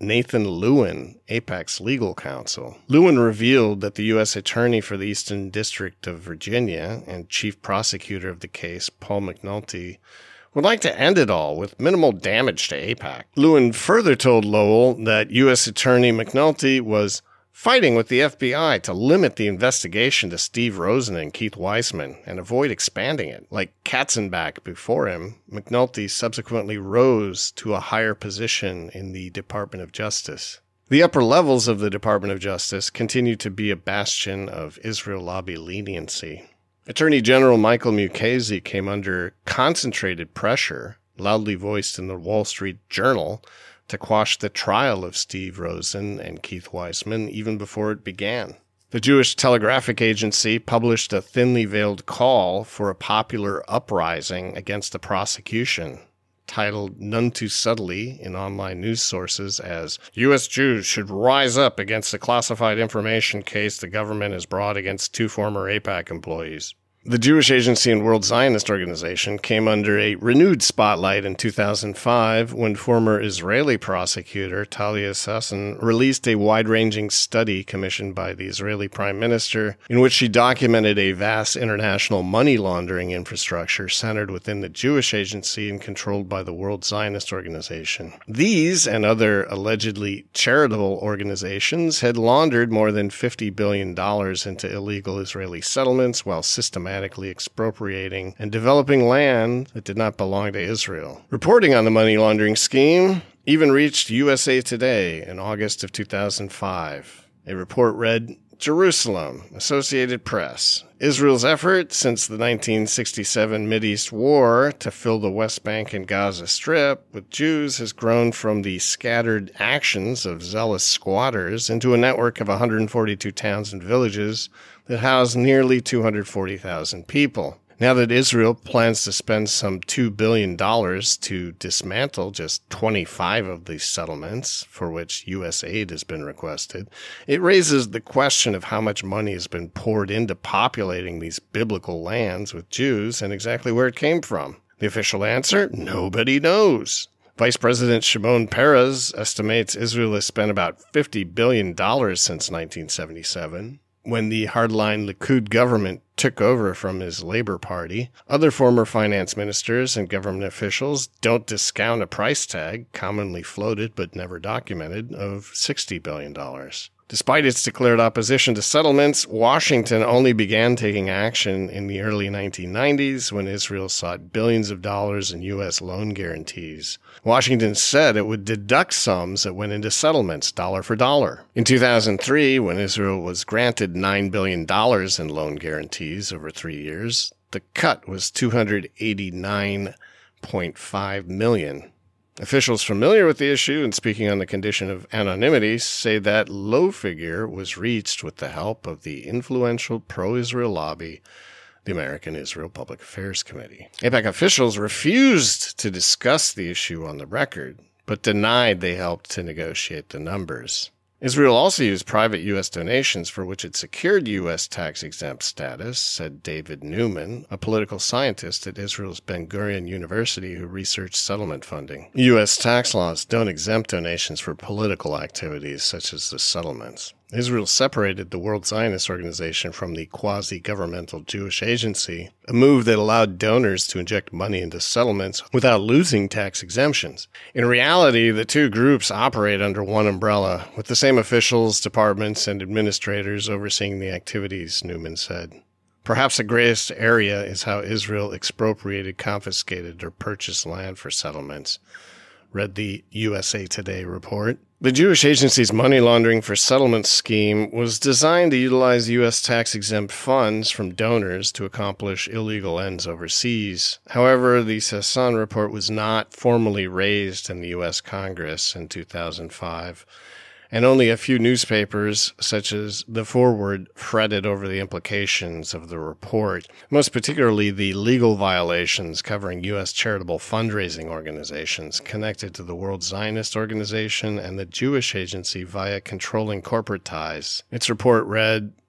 Nathan Lewin, AIPAC's legal counsel. Lewin revealed that the U.S. Attorney for the Eastern District of Virginia and Chief Prosecutor of the case, Paul McNulty, would like to end it all with minimal damage to AIPAC. Lewin further told Lowell that U.S. Attorney McNulty was fighting with the FBI to limit the investigation to Steve Rosen and Keith Weissman and avoid expanding it. Like Katzenbach before him, McNulty subsequently rose to a higher position in the Department of Justice. The upper levels of the Department of Justice continue to be a bastion of Israel lobby leniency. Attorney General Michael Mukasey came under concentrated pressure, loudly voiced in the Wall Street Journal, to quash the trial of Steve Rosen and Keith Weissman even before it began. The Jewish Telegraphic Agency published a thinly veiled call for a popular uprising against the prosecution, titled none too subtly in online news sources as U.S. Jews should rise up against the classified information case the government has brought against 2 former AIPAC employees. The Jewish Agency and World Zionist Organization came under a renewed spotlight in 2005 when former Israeli prosecutor Talia Sasson released a wide-ranging study commissioned by the Israeli Prime Minister in which she documented a vast international money laundering infrastructure centered within the Jewish Agency and controlled by the World Zionist Organization. These and other allegedly charitable organizations had laundered more than $50 billion into illegal Israeli settlements while systematically expropriating and developing land that did not belong to Israel. Reporting on the money laundering scheme even reached USA Today in August of 2005. A report read, Jerusalem, Associated Press. Israel's effort since the 1967 Mideast War to fill the West Bank and Gaza Strip with Jews has grown from the scattered actions of zealous squatters into a network of 142 towns and villages that house nearly 240,000 people. Now that Israel plans to spend some $2 billion to dismantle just 25 of these settlements, for which U.S. aid has been requested, it raises the question of how much money has been poured into populating these biblical lands with Jews and exactly where it came from. The official answer? Nobody knows. Vice President Shimon Peres estimates Israel has spent about $50 billion since 1977. When the hardline Likud government took over from his Labor Party, other former finance ministers and government officials don't discount a price tag, commonly floated but never documented, of $60 billion. Despite its declared opposition to settlements, Washington only began taking action in the early 1990s when Israel sought billions of dollars in U.S. loan guarantees. Washington said it would deduct sums that went into settlements, dollar for dollar. In 2003, when Israel was granted $9 billion in loan guarantees over 3 years, the cut was $289.5 million. Officials familiar with the issue and speaking on the condition of anonymity say that low figure was reached with the help of the influential pro-Israel lobby, the American Israel Public Affairs Committee. AIPAC officials refused to discuss the issue on the record, but denied they helped to negotiate the numbers. Israel also used private U.S. donations for which it secured U.S. tax-exempt status, said David Newman, a political scientist at Israel's Ben-Gurion University who researched settlement funding. U.S. tax laws don't exempt donations for political activities such as the settlements. Israel separated the World Zionist Organization from the quasi-governmental Jewish Agency, a move that allowed donors to inject money into settlements without losing tax exemptions. In reality, the two groups operate under one umbrella, with the same officials, departments, and administrators overseeing the activities, Newman said. Perhaps the greatest area is how Israel expropriated, confiscated, or purchased land for settlements, read the USA Today report. The Jewish Agency's money laundering for settlement scheme was designed to utilize U.S. tax-exempt funds from donors to accomplish illegal ends overseas. However, the Sasson report was not formally raised in the U.S. Congress in 2005, and only a few newspapers, such as The Forward, fretted over the implications of the report, most particularly the legal violations covering U.S. charitable fundraising organizations connected to the World Zionist Organization and the Jewish Agency via controlling corporate ties. Its report read,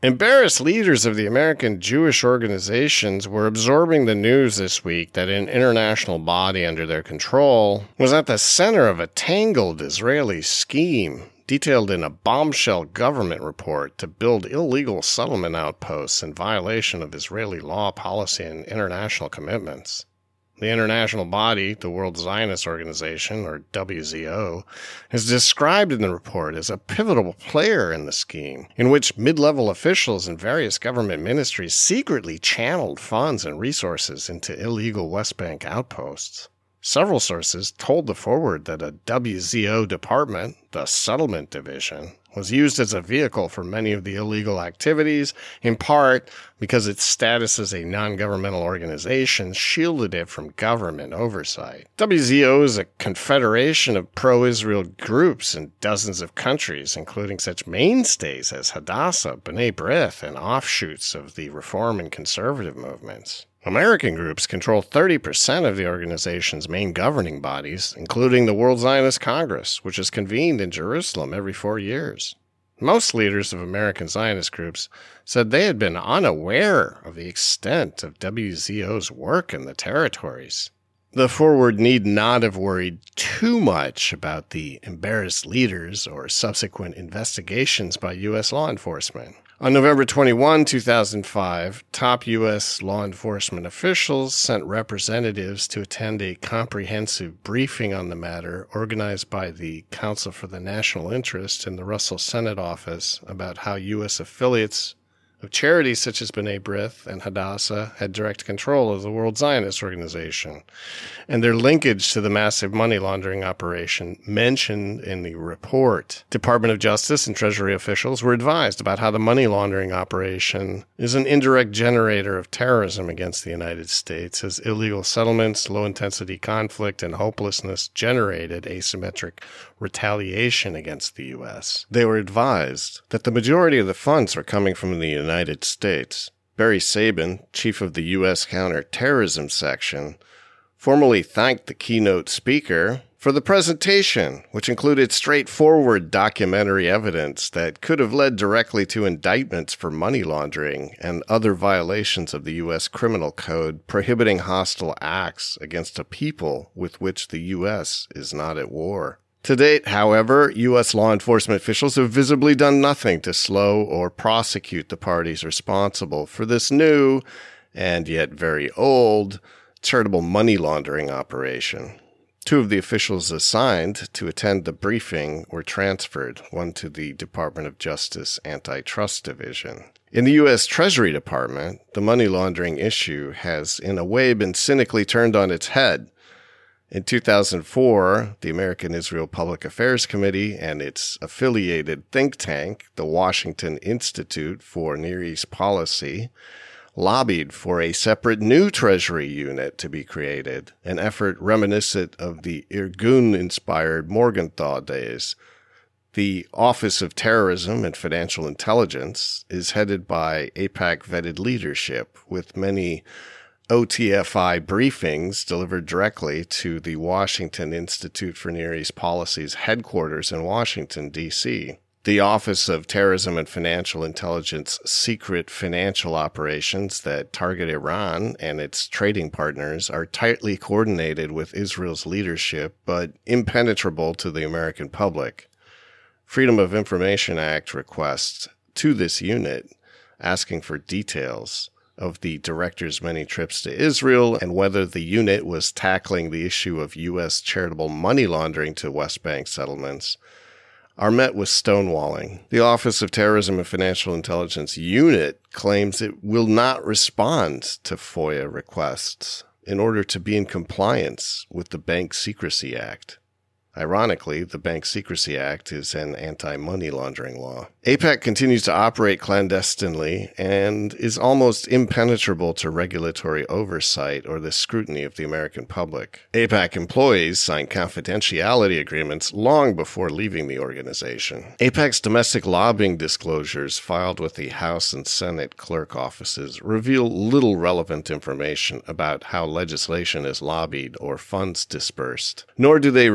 Embarrassed leaders of the American Jewish organizations were absorbing the news this week that an international body under their control was at the center of a tangled Israeli scheme detailed in a bombshell government report to build illegal settlement outposts in violation of Israeli law, policy, and international commitments. The international body, the World Zionist Organization, or WZO, is described in the report as a pivotal player in the scheme, in which mid-level officials in various government ministries secretly channeled funds and resources into illegal West Bank outposts. Several sources told the Forward that a WZO department, the Settlement Division, was used as a vehicle for many of the illegal activities, in part because its status as a non-governmental organization shielded it from government oversight. WZO is a confederation of pro-Israel groups in dozens of countries, including such mainstays as Hadassah, B'nai B'rith, and offshoots of the Reform and Conservative movements. American groups control 30% of the organization's main governing bodies, including the World Zionist Congress, which is convened in Jerusalem every 4 years. Most leaders of American Zionist groups said they had been unaware of the extent of WZO's work in the territories. The Forward need not have worried too much about the embarrassed leaders or subsequent investigations by U.S. law enforcement. On November 21, 2005, top U.S. law enforcement officials sent representatives to attend a comprehensive briefing on the matter organized by the Council for the National Interest in the Russell Senate office about how U.S. affiliates of charities such as B'nai B'rith and Hadassah had direct control of the World Zionist Organization, and their linkage to the massive money laundering operation mentioned in the report. Department of Justice and Treasury officials were advised about how the money laundering operation is an indirect generator of terrorism against the United States, as illegal settlements, low-intensity conflict, and hopelessness generated asymmetric retaliation against the U.S. They were advised that the majority of the funds are coming from the United States. Barry Sabin, chief of the U.S. Counterterrorism Section, formally thanked the keynote speaker for the presentation, which included straightforward documentary evidence that could have led directly to indictments for money laundering and other violations of the U.S. Criminal Code prohibiting hostile acts against a people with which the U.S. is not at war. To date, however, U.S. law enforcement officials have visibly done nothing to slow or prosecute the parties responsible for this new, and yet very old, charitable money laundering operation. 2 of the officials assigned to attend the briefing were transferred, one to the Department of Justice Antitrust Division. In the U.S. Treasury Department, the money laundering issue has, in a way, been cynically turned on its head. In 2004, the American Israel Public Affairs Committee and its affiliated think tank, the Washington Institute for Near East Policy, lobbied for a separate new Treasury unit to be created, an effort reminiscent of the Irgun-inspired Morgenthau days. The Office of Terrorism and Financial Intelligence is headed by AIPAC-vetted leadership, with many OTFI briefings delivered directly to the Washington Institute for Near East Policy's headquarters in Washington, D.C. The Office of Terrorism and Financial Intelligence secret financial operations that target Iran and its trading partners are tightly coordinated with Israel's leadership, but impenetrable to the American public. Freedom of Information Act requests to this unit asking for details of the director's many trips to Israel and whether the unit was tackling the issue of U.S. charitable money laundering to West Bank settlements, are met with stonewalling. The Office of Terrorism and Financial Intelligence Unit claims it will not respond to FOIA requests in order to be in compliance with the Bank Secrecy Act. Ironically, the Bank Secrecy Act is an anti-money laundering law. AIPAC continues to operate clandestinely and is almost impenetrable to regulatory oversight or the scrutiny of the American public. AIPAC employees sign confidentiality agreements long before leaving the organization. AIPAC's domestic lobbying disclosures filed with the House and Senate clerk offices reveal little relevant information about how legislation is lobbied or funds dispersed, nor do they reveal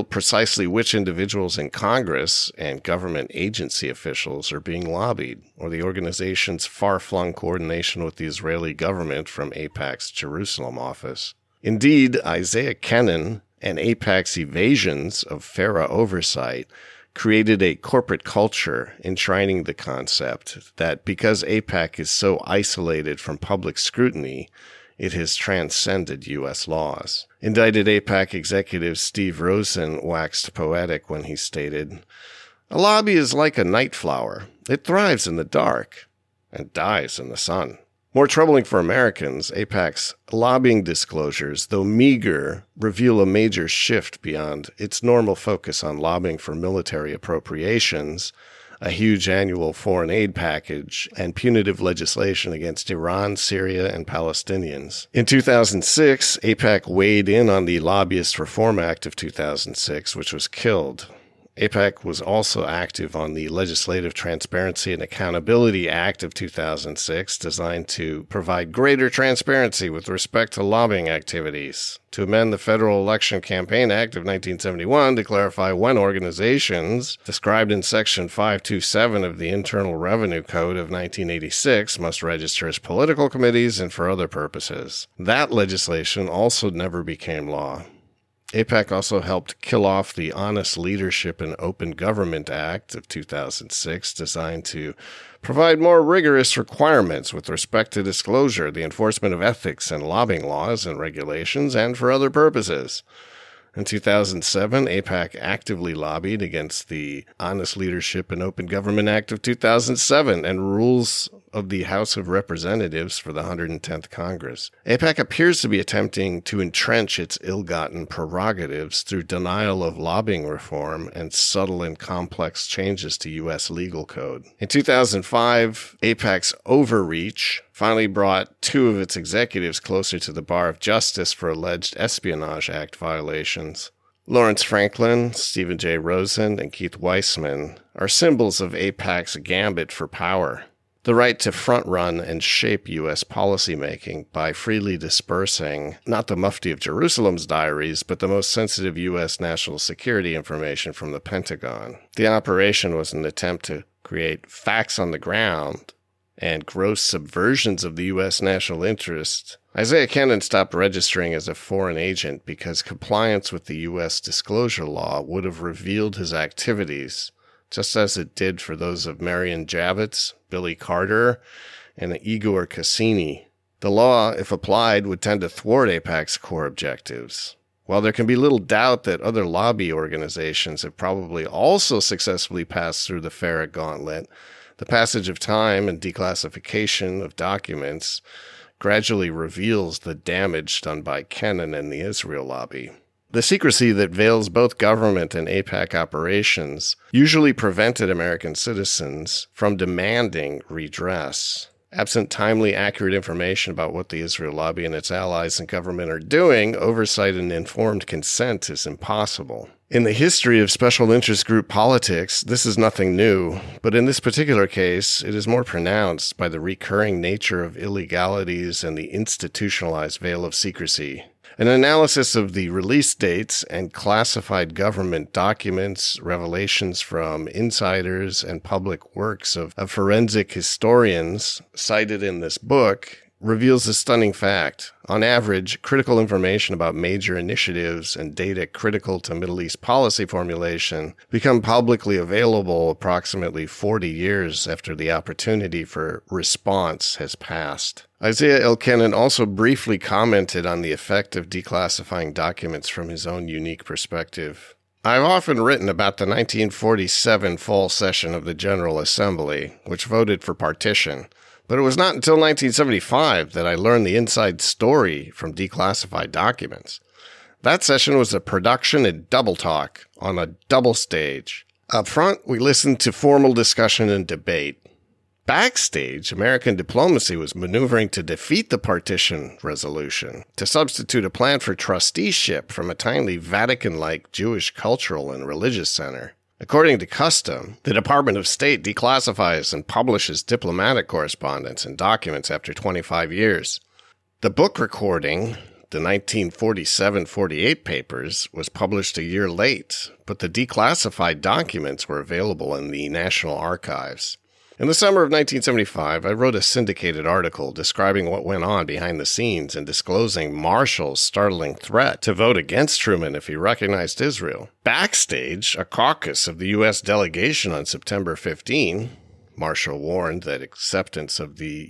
precisely which individuals in Congress and government agency officials are being lobbied, or the organization's far-flung coordination with the Israeli government from AIPAC's Jerusalem office. Indeed, Isaiah Kennan and AIPAC's evasions of FARA oversight created a corporate culture enshrining the concept that because AIPAC is so isolated from public scrutiny, it has transcended U.S. laws. Indicted AIPAC executive Steve Rosen waxed poetic when he stated, "A lobby is like a night flower. It thrives in the dark and dies in the sun." More troubling for Americans, AIPAC's lobbying disclosures, though meager, reveal a major shift beyond its normal focus on lobbying for military appropriations, a huge annual foreign aid package, and punitive legislation against Iran, Syria, and Palestinians. In 2006, AIPAC weighed in on the Lobbyist Reform Act of 2006, which was killed. AIPAC was also active on the Legislative Transparency and Accountability Act of 2006, designed to provide greater transparency with respect to lobbying activities, to amend the Federal Election Campaign Act of 1971 to clarify when organizations, described in Section 527 of the Internal Revenue Code of 1986, must register as political committees and for other purposes. That legislation also never became law. AIPAC also helped kill off the Honest Leadership and Open Government Act of 2006, designed to provide more rigorous requirements with respect to disclosure, the enforcement of ethics and lobbying laws and regulations, and for other purposes. In 2007, AIPAC actively lobbied against the Honest Leadership and Open Government Act of 2007 and rules of the House of Representatives for the 110th Congress. AIPAC appears to be attempting to entrench its ill-gotten prerogatives through denial of lobbying reform and subtle and complex changes to U.S. legal code. In 2005, AIPAC's overreach finally brought two of its executives closer to the bar of justice for alleged Espionage Act violations. Lawrence Franklin, Stephen J. Rosen, and Keith Weissman are symbols of AIPAC's gambit for power. The right to front-run and shape U.S. policymaking by freely dispersing not the Mufti of Jerusalem's diaries, but the most sensitive U.S. national security information from the Pentagon. The operation was an attempt to create facts on the ground and gross subversions of the U.S. national interest. Isaiah Kennan stopped registering as a foreign agent because compliance with the U.S. disclosure law would have revealed his activities, just as it did for those of Marion Javits, Billy Carter, and Igor Cassini. The law, if applied, would tend to thwart AIPAC's core objectives. While there can be little doubt that other lobby organizations have probably also successfully passed through the FARA gauntlet, the passage of time and declassification of documents gradually reveals the damage done by Kennan and the Israel lobby. The secrecy that veils both government and AIPAC operations usually prevented American citizens from demanding redress. Absent timely, accurate information about what the Israel lobby and its allies and government are doing, oversight and informed consent is impossible. In the history of special interest group politics, this is nothing new, but in this particular case, it is more pronounced by the recurring nature of illegalities and the institutionalized veil of secrecy. An analysis of the release dates and classified government documents, revelations from insiders, and public works of forensic historians cited in this book reveals a stunning fact. On average, critical information about major initiatives and data critical to Middle East policy formulation become publicly available approximately 40 years after the opportunity for response has passed. Isaiah L. Kennan also briefly commented on the effect of declassifying documents from his own unique perspective. I've often written about the 1947 fall session of the General Assembly, which voted for partition. But it was not until 1975 that I learned the inside story from declassified documents. That session was a production and double talk on a double stage. Up front, we listened to formal discussion and debate. Backstage, American diplomacy was maneuvering to defeat the partition resolution, to substitute a plan for trusteeship from a tiny Vatican-like Jewish cultural and religious center. According to custom, the Department of State declassifies and publishes diplomatic correspondence and documents after 25 years. The book recording, The 1947-48 papers was published a year late, but the declassified documents were available in the National Archives. In the summer of 1975, I wrote a syndicated article describing what went on behind the scenes and disclosing Marshall's startling threat to vote against Truman if he recognized Israel. Backstage, a caucus of the U.S. delegation on September 15, Marshall warned that acceptance of the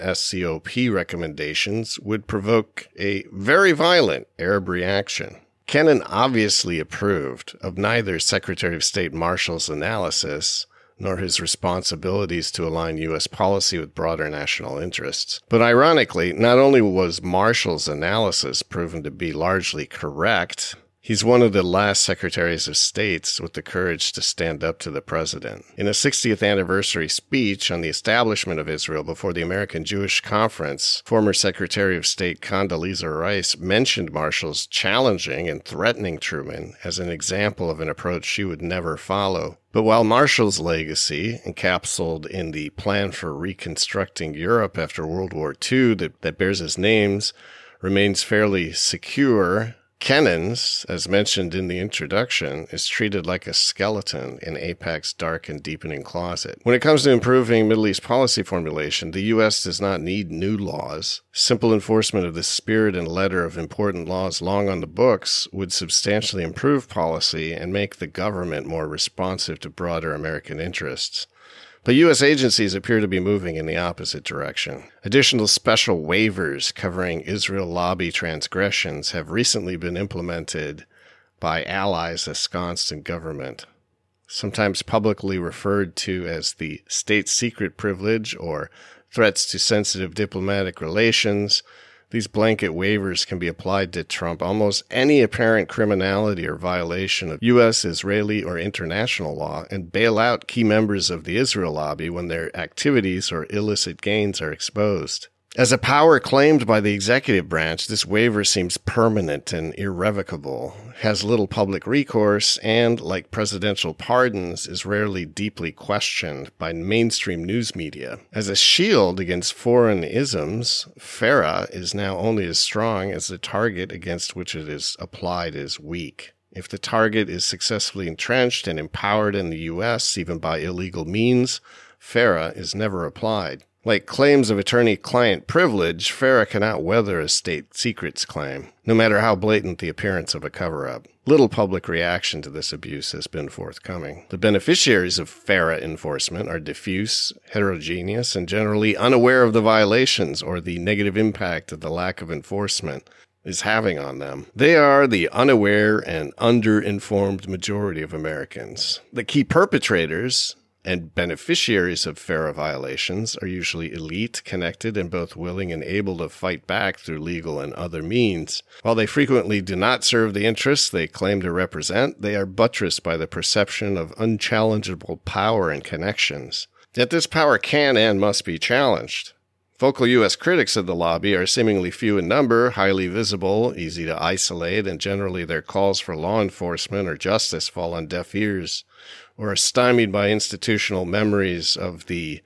UNSCOP recommendations would provoke a very violent Arab reaction. Kennan obviously approved of neither Secretary of State Marshall's analysis nor his responsibilities to align U.S. policy with broader national interests. But ironically, not only was Marshall's analysis proven to be largely correct, he's one of the last secretaries of states with the courage to stand up to the president. In a 60th anniversary speech on the establishment of Israel before the American Jewish Conference, former Secretary of State Condoleezza Rice mentioned Marshall's challenging and threatening Truman as an example of an approach she would never follow. But while Marshall's legacy, encapsulated in the plan for reconstructing Europe after World War II that bears his names, remains fairly secure, Kennan's, as mentioned in the introduction, is treated like a skeleton in AIPAC's dark and deepening closet. When it comes to improving Middle East policy formulation, the U.S. does not need new laws. Simple enforcement of the spirit and letter of important laws long on the books would substantially improve policy and make the government more responsive to broader American interests. But U.S. agencies appear to be moving in the opposite direction. Additional special waivers covering Israel lobby transgressions have recently been implemented by allies ensconced in government, sometimes publicly referred to as the state secret privilege or threats to sensitive diplomatic relations. These blanket waivers can be applied to trump almost any apparent criminality or violation of U.S., Israeli, or international law and bail out key members of the Israel lobby when their activities or illicit gains are exposed. As a power claimed by the executive branch, this waiver seems permanent and irrevocable, has little public recourse, and, like presidential pardons, is rarely deeply questioned by mainstream news media. As a shield against foreign isms, FARA is now only as strong as the target against which it is applied is weak. If the target is successfully entrenched and empowered in the U.S., even by illegal means, FARA is never applied. Like claims of attorney-client privilege, FARA cannot weather a state secrets claim, no matter how blatant the appearance of a cover-up. Little public reaction to this abuse has been forthcoming. The beneficiaries of FARA enforcement are diffuse, heterogeneous, and generally unaware of the violations or the negative impact that the lack of enforcement is having on them. They are the unaware and under-informed majority of Americans. The key perpetrators and beneficiaries of FARA violations are usually elite, connected, and both willing and able to fight back through legal and other means. While they frequently do not serve the interests they claim to represent, they are buttressed by the perception of unchallengeable power and connections. Yet this power can and must be challenged. Vocal U.S. critics of the lobby are seemingly few in number, highly visible, easy to isolate, and generally their calls for law enforcement or justice fall on deaf ears, or are stymied by institutional memories of the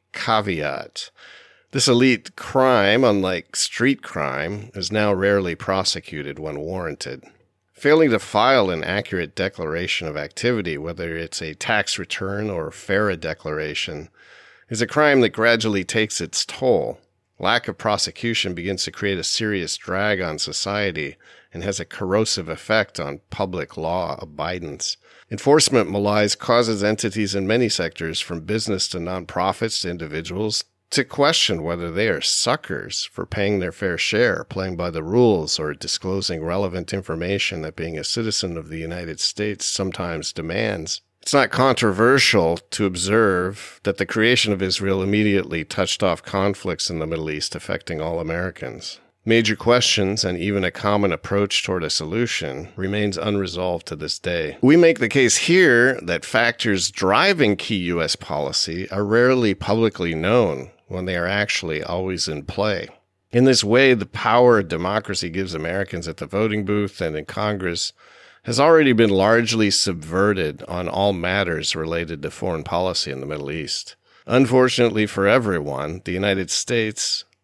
caveat. This elite crime, unlike street crime, is now rarely prosecuted when warranted. Failing to file an accurate declaration of activity, whether it's a tax return or FARA declaration, is a crime that gradually takes its toll. Lack of prosecution begins to create a serious drag on society and has a corrosive effect on public law abidance. Enforcement malaise causes entities in many sectors, from business to nonprofits to individuals, to question whether they are suckers for paying their fair share, playing by the rules, or disclosing relevant information that being a citizen of the United States sometimes demands. It's not controversial to observe that the creation of Israel immediately touched off conflicts in the Middle East affecting all Americans. Major questions and even a common approach toward a solution remains unresolved to this day. We make the case here that factors driving key U.S. policy are rarely publicly known when they are actually always in play. In this way, the power democracy gives Americans at the voting booth and in Congress has already been largely subverted on all matters related to foreign policy in the Middle East. Unfortunately for everyone, the United States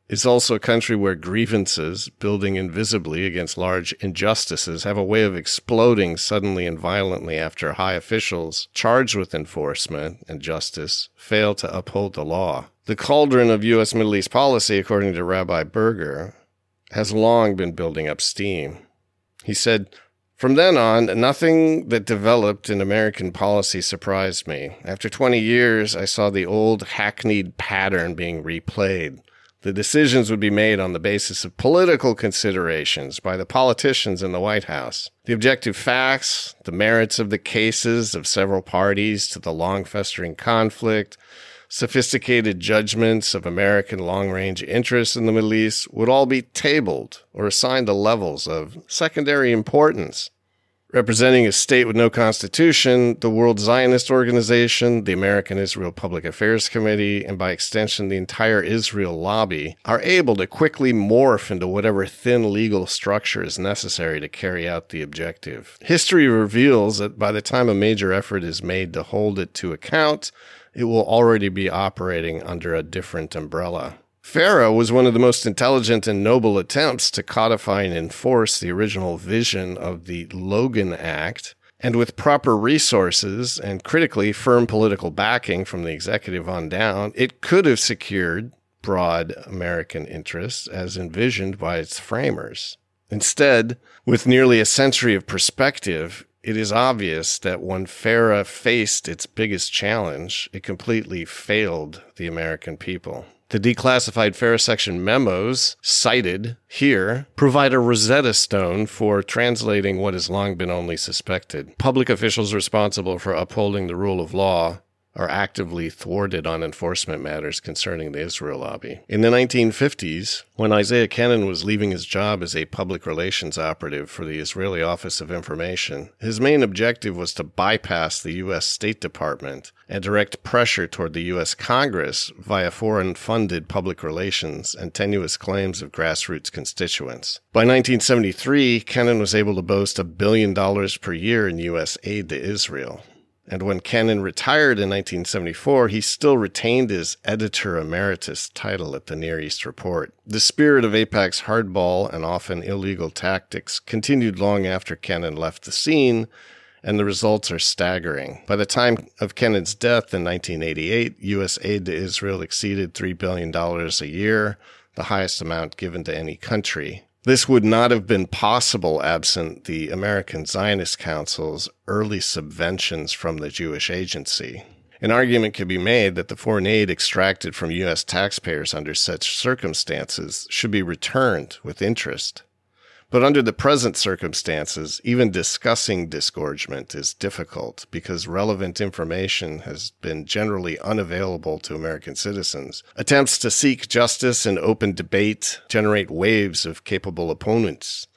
is also a country where grievances, building invisibly against large injustices, have a way of exploding suddenly and violently after high officials charged with enforcement and justice fail to uphold the law. The cauldron of U.S. Middle East policy, according to Rabbi Berger, has long been building up steam. He said, "From then on, nothing that developed in American policy surprised me. After 20 years, I saw the old hackneyed pattern being replayed. The decisions would be made on the basis of political considerations by the politicians in the White House. The objective facts, the merits of the cases of several parties to the long-festering conflict, sophisticated judgments of American long-range interests in the Middle East would all be tabled or assigned to levels of secondary importance. Representing a state with no constitution, the World Zionist Organization, the American Israel Public Affairs Committee, and by extension the entire Israel lobby, are able to quickly morph into whatever thin legal structure is necessary to carry out the objective. History reveals that by the time a major effort is made to hold it to account, it will already be operating under a different umbrella. FARA was one of the most intelligent and noble attempts to codify and enforce the original vision of the Logan Act, and with proper resources and critically firm political backing from the executive on down, it could have secured broad American interests as envisioned by its framers. Instead, with nearly a century of perspective, it is obvious that when FARA faced its biggest challenge, it completely failed the American people. The declassified FARA section memos cited here provide a Rosetta Stone for translating what has long been only suspected. Public officials responsible for upholding the rule of law are actively thwarted on enforcement matters concerning the Israel lobby. In the 1950s, when Isaiah Kennan was leaving his job as a public relations operative for the Israeli Office of Information, his main objective was to bypass the U.S. State Department and direct pressure toward the U.S. Congress via foreign-funded public relations and tenuous claims of grassroots constituents. By 1973, Kennan was able to boast $1 billion per year in U.S. aid to Israel. And when Kennan retired in 1974, he still retained his editor emeritus title at the Near East Report. The spirit of AIPAC's hardball and often illegal tactics continued long after Kennan left the scene, and the results are staggering. By the time of Kennan's death in 1988, U.S. aid to Israel exceeded $3 billion a year, the highest amount given to any country. This would not have been possible absent the American Zionist Council's early subventions from the Jewish Agency. An argument could be made that the foreign aid extracted from U.S. taxpayers under such circumstances should be returned with interest. But under the present circumstances, even discussing disgorgement is difficult because relevant information has been generally unavailable to American citizens. Attempts to seek justice and open debate generate waves of capable opponents.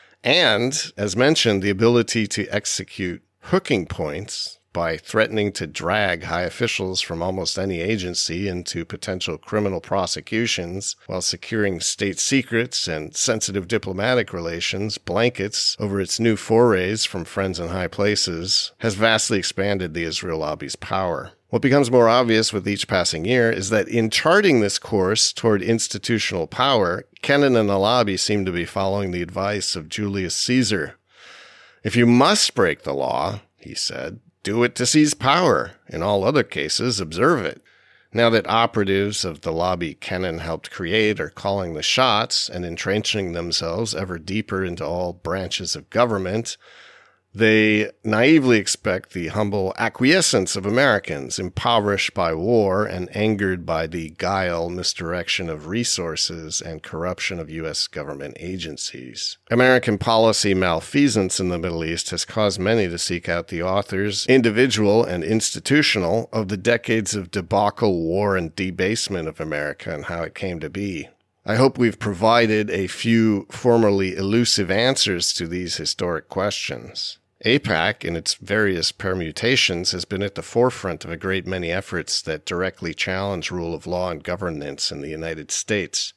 And, as mentioned, the ability to execute hooking points by threatening to drag high officials from almost any agency into potential criminal prosecutions while securing state secrets and sensitive diplomatic relations blankets over its new forays from friends in high places has vastly expanded the Israel lobby's power. What becomes more obvious with each passing year is that in charting this course toward institutional power, Kennan and the lobby seem to be following the advice of Julius Caesar. If you must break the law, he said, do it to seize power. In all other cases, observe it. Now that operatives of the lobby Kennan helped create are calling the shots and entrenching themselves ever deeper into all branches of government, they naively expect the humble acquiescence of Americans, impoverished by war and angered by the guile, misdirection of resources, and corruption of U.S. government agencies. American policy malfeasance in the Middle East has caused many to seek out the authors, individual and institutional, of the decades of debacle, war, and debasement of America and how it came to be. I hope we've provided a few formerly elusive answers to these historic questions. AIPAC, in its various permutations, has been at the forefront of a great many efforts that directly challenge rule of law and governance in the United States.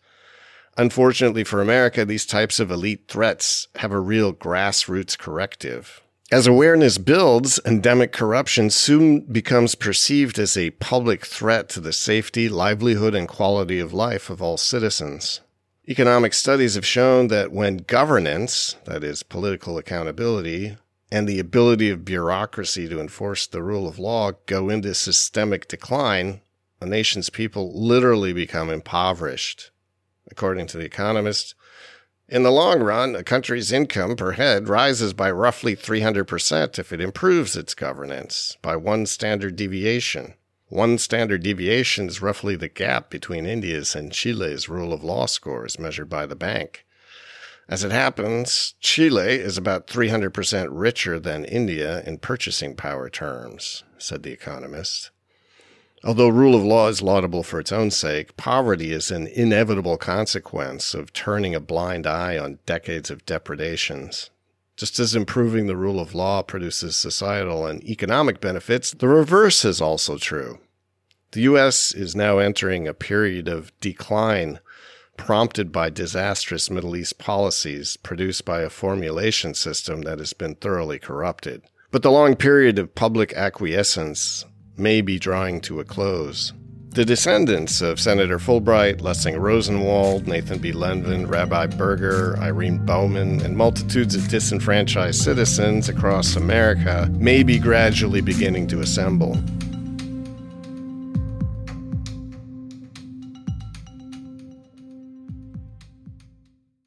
Unfortunately for America, these types of elite threats have a real grassroots corrective. As awareness builds, endemic corruption soon becomes perceived as a public threat to the safety, livelihood, and quality of life of all citizens. Economic studies have shown that when governance, that is, political accountability, and the ability of bureaucracy to enforce the rule of law go into systemic decline, a nation's people literally become impoverished. According to The Economist, in the long run, a country's income per head rises by roughly 300% if it improves its governance by one standard deviation. One standard deviation is roughly the gap between India's and Chile's rule of law scores measured by the bank. As it happens, Chile is about 300% richer than India in purchasing power terms, said The Economist. Although rule of law is laudable for its own sake, poverty is an inevitable consequence of turning a blind eye on decades of depredations. Just as improving the rule of law produces societal and economic benefits, the reverse is also true. The U.S. is now entering a period of decline prompted by disastrous Middle East policies produced by a formulation system that has been thoroughly corrupted. But the long period of public acquiescence may be drawing to a close. The descendants of Senator Fulbright, Lessing Rosenwald, Nathan B. Levin, Rabbi Berger, Irene Bowman, and multitudes of disenfranchised citizens across America may be gradually beginning to assemble.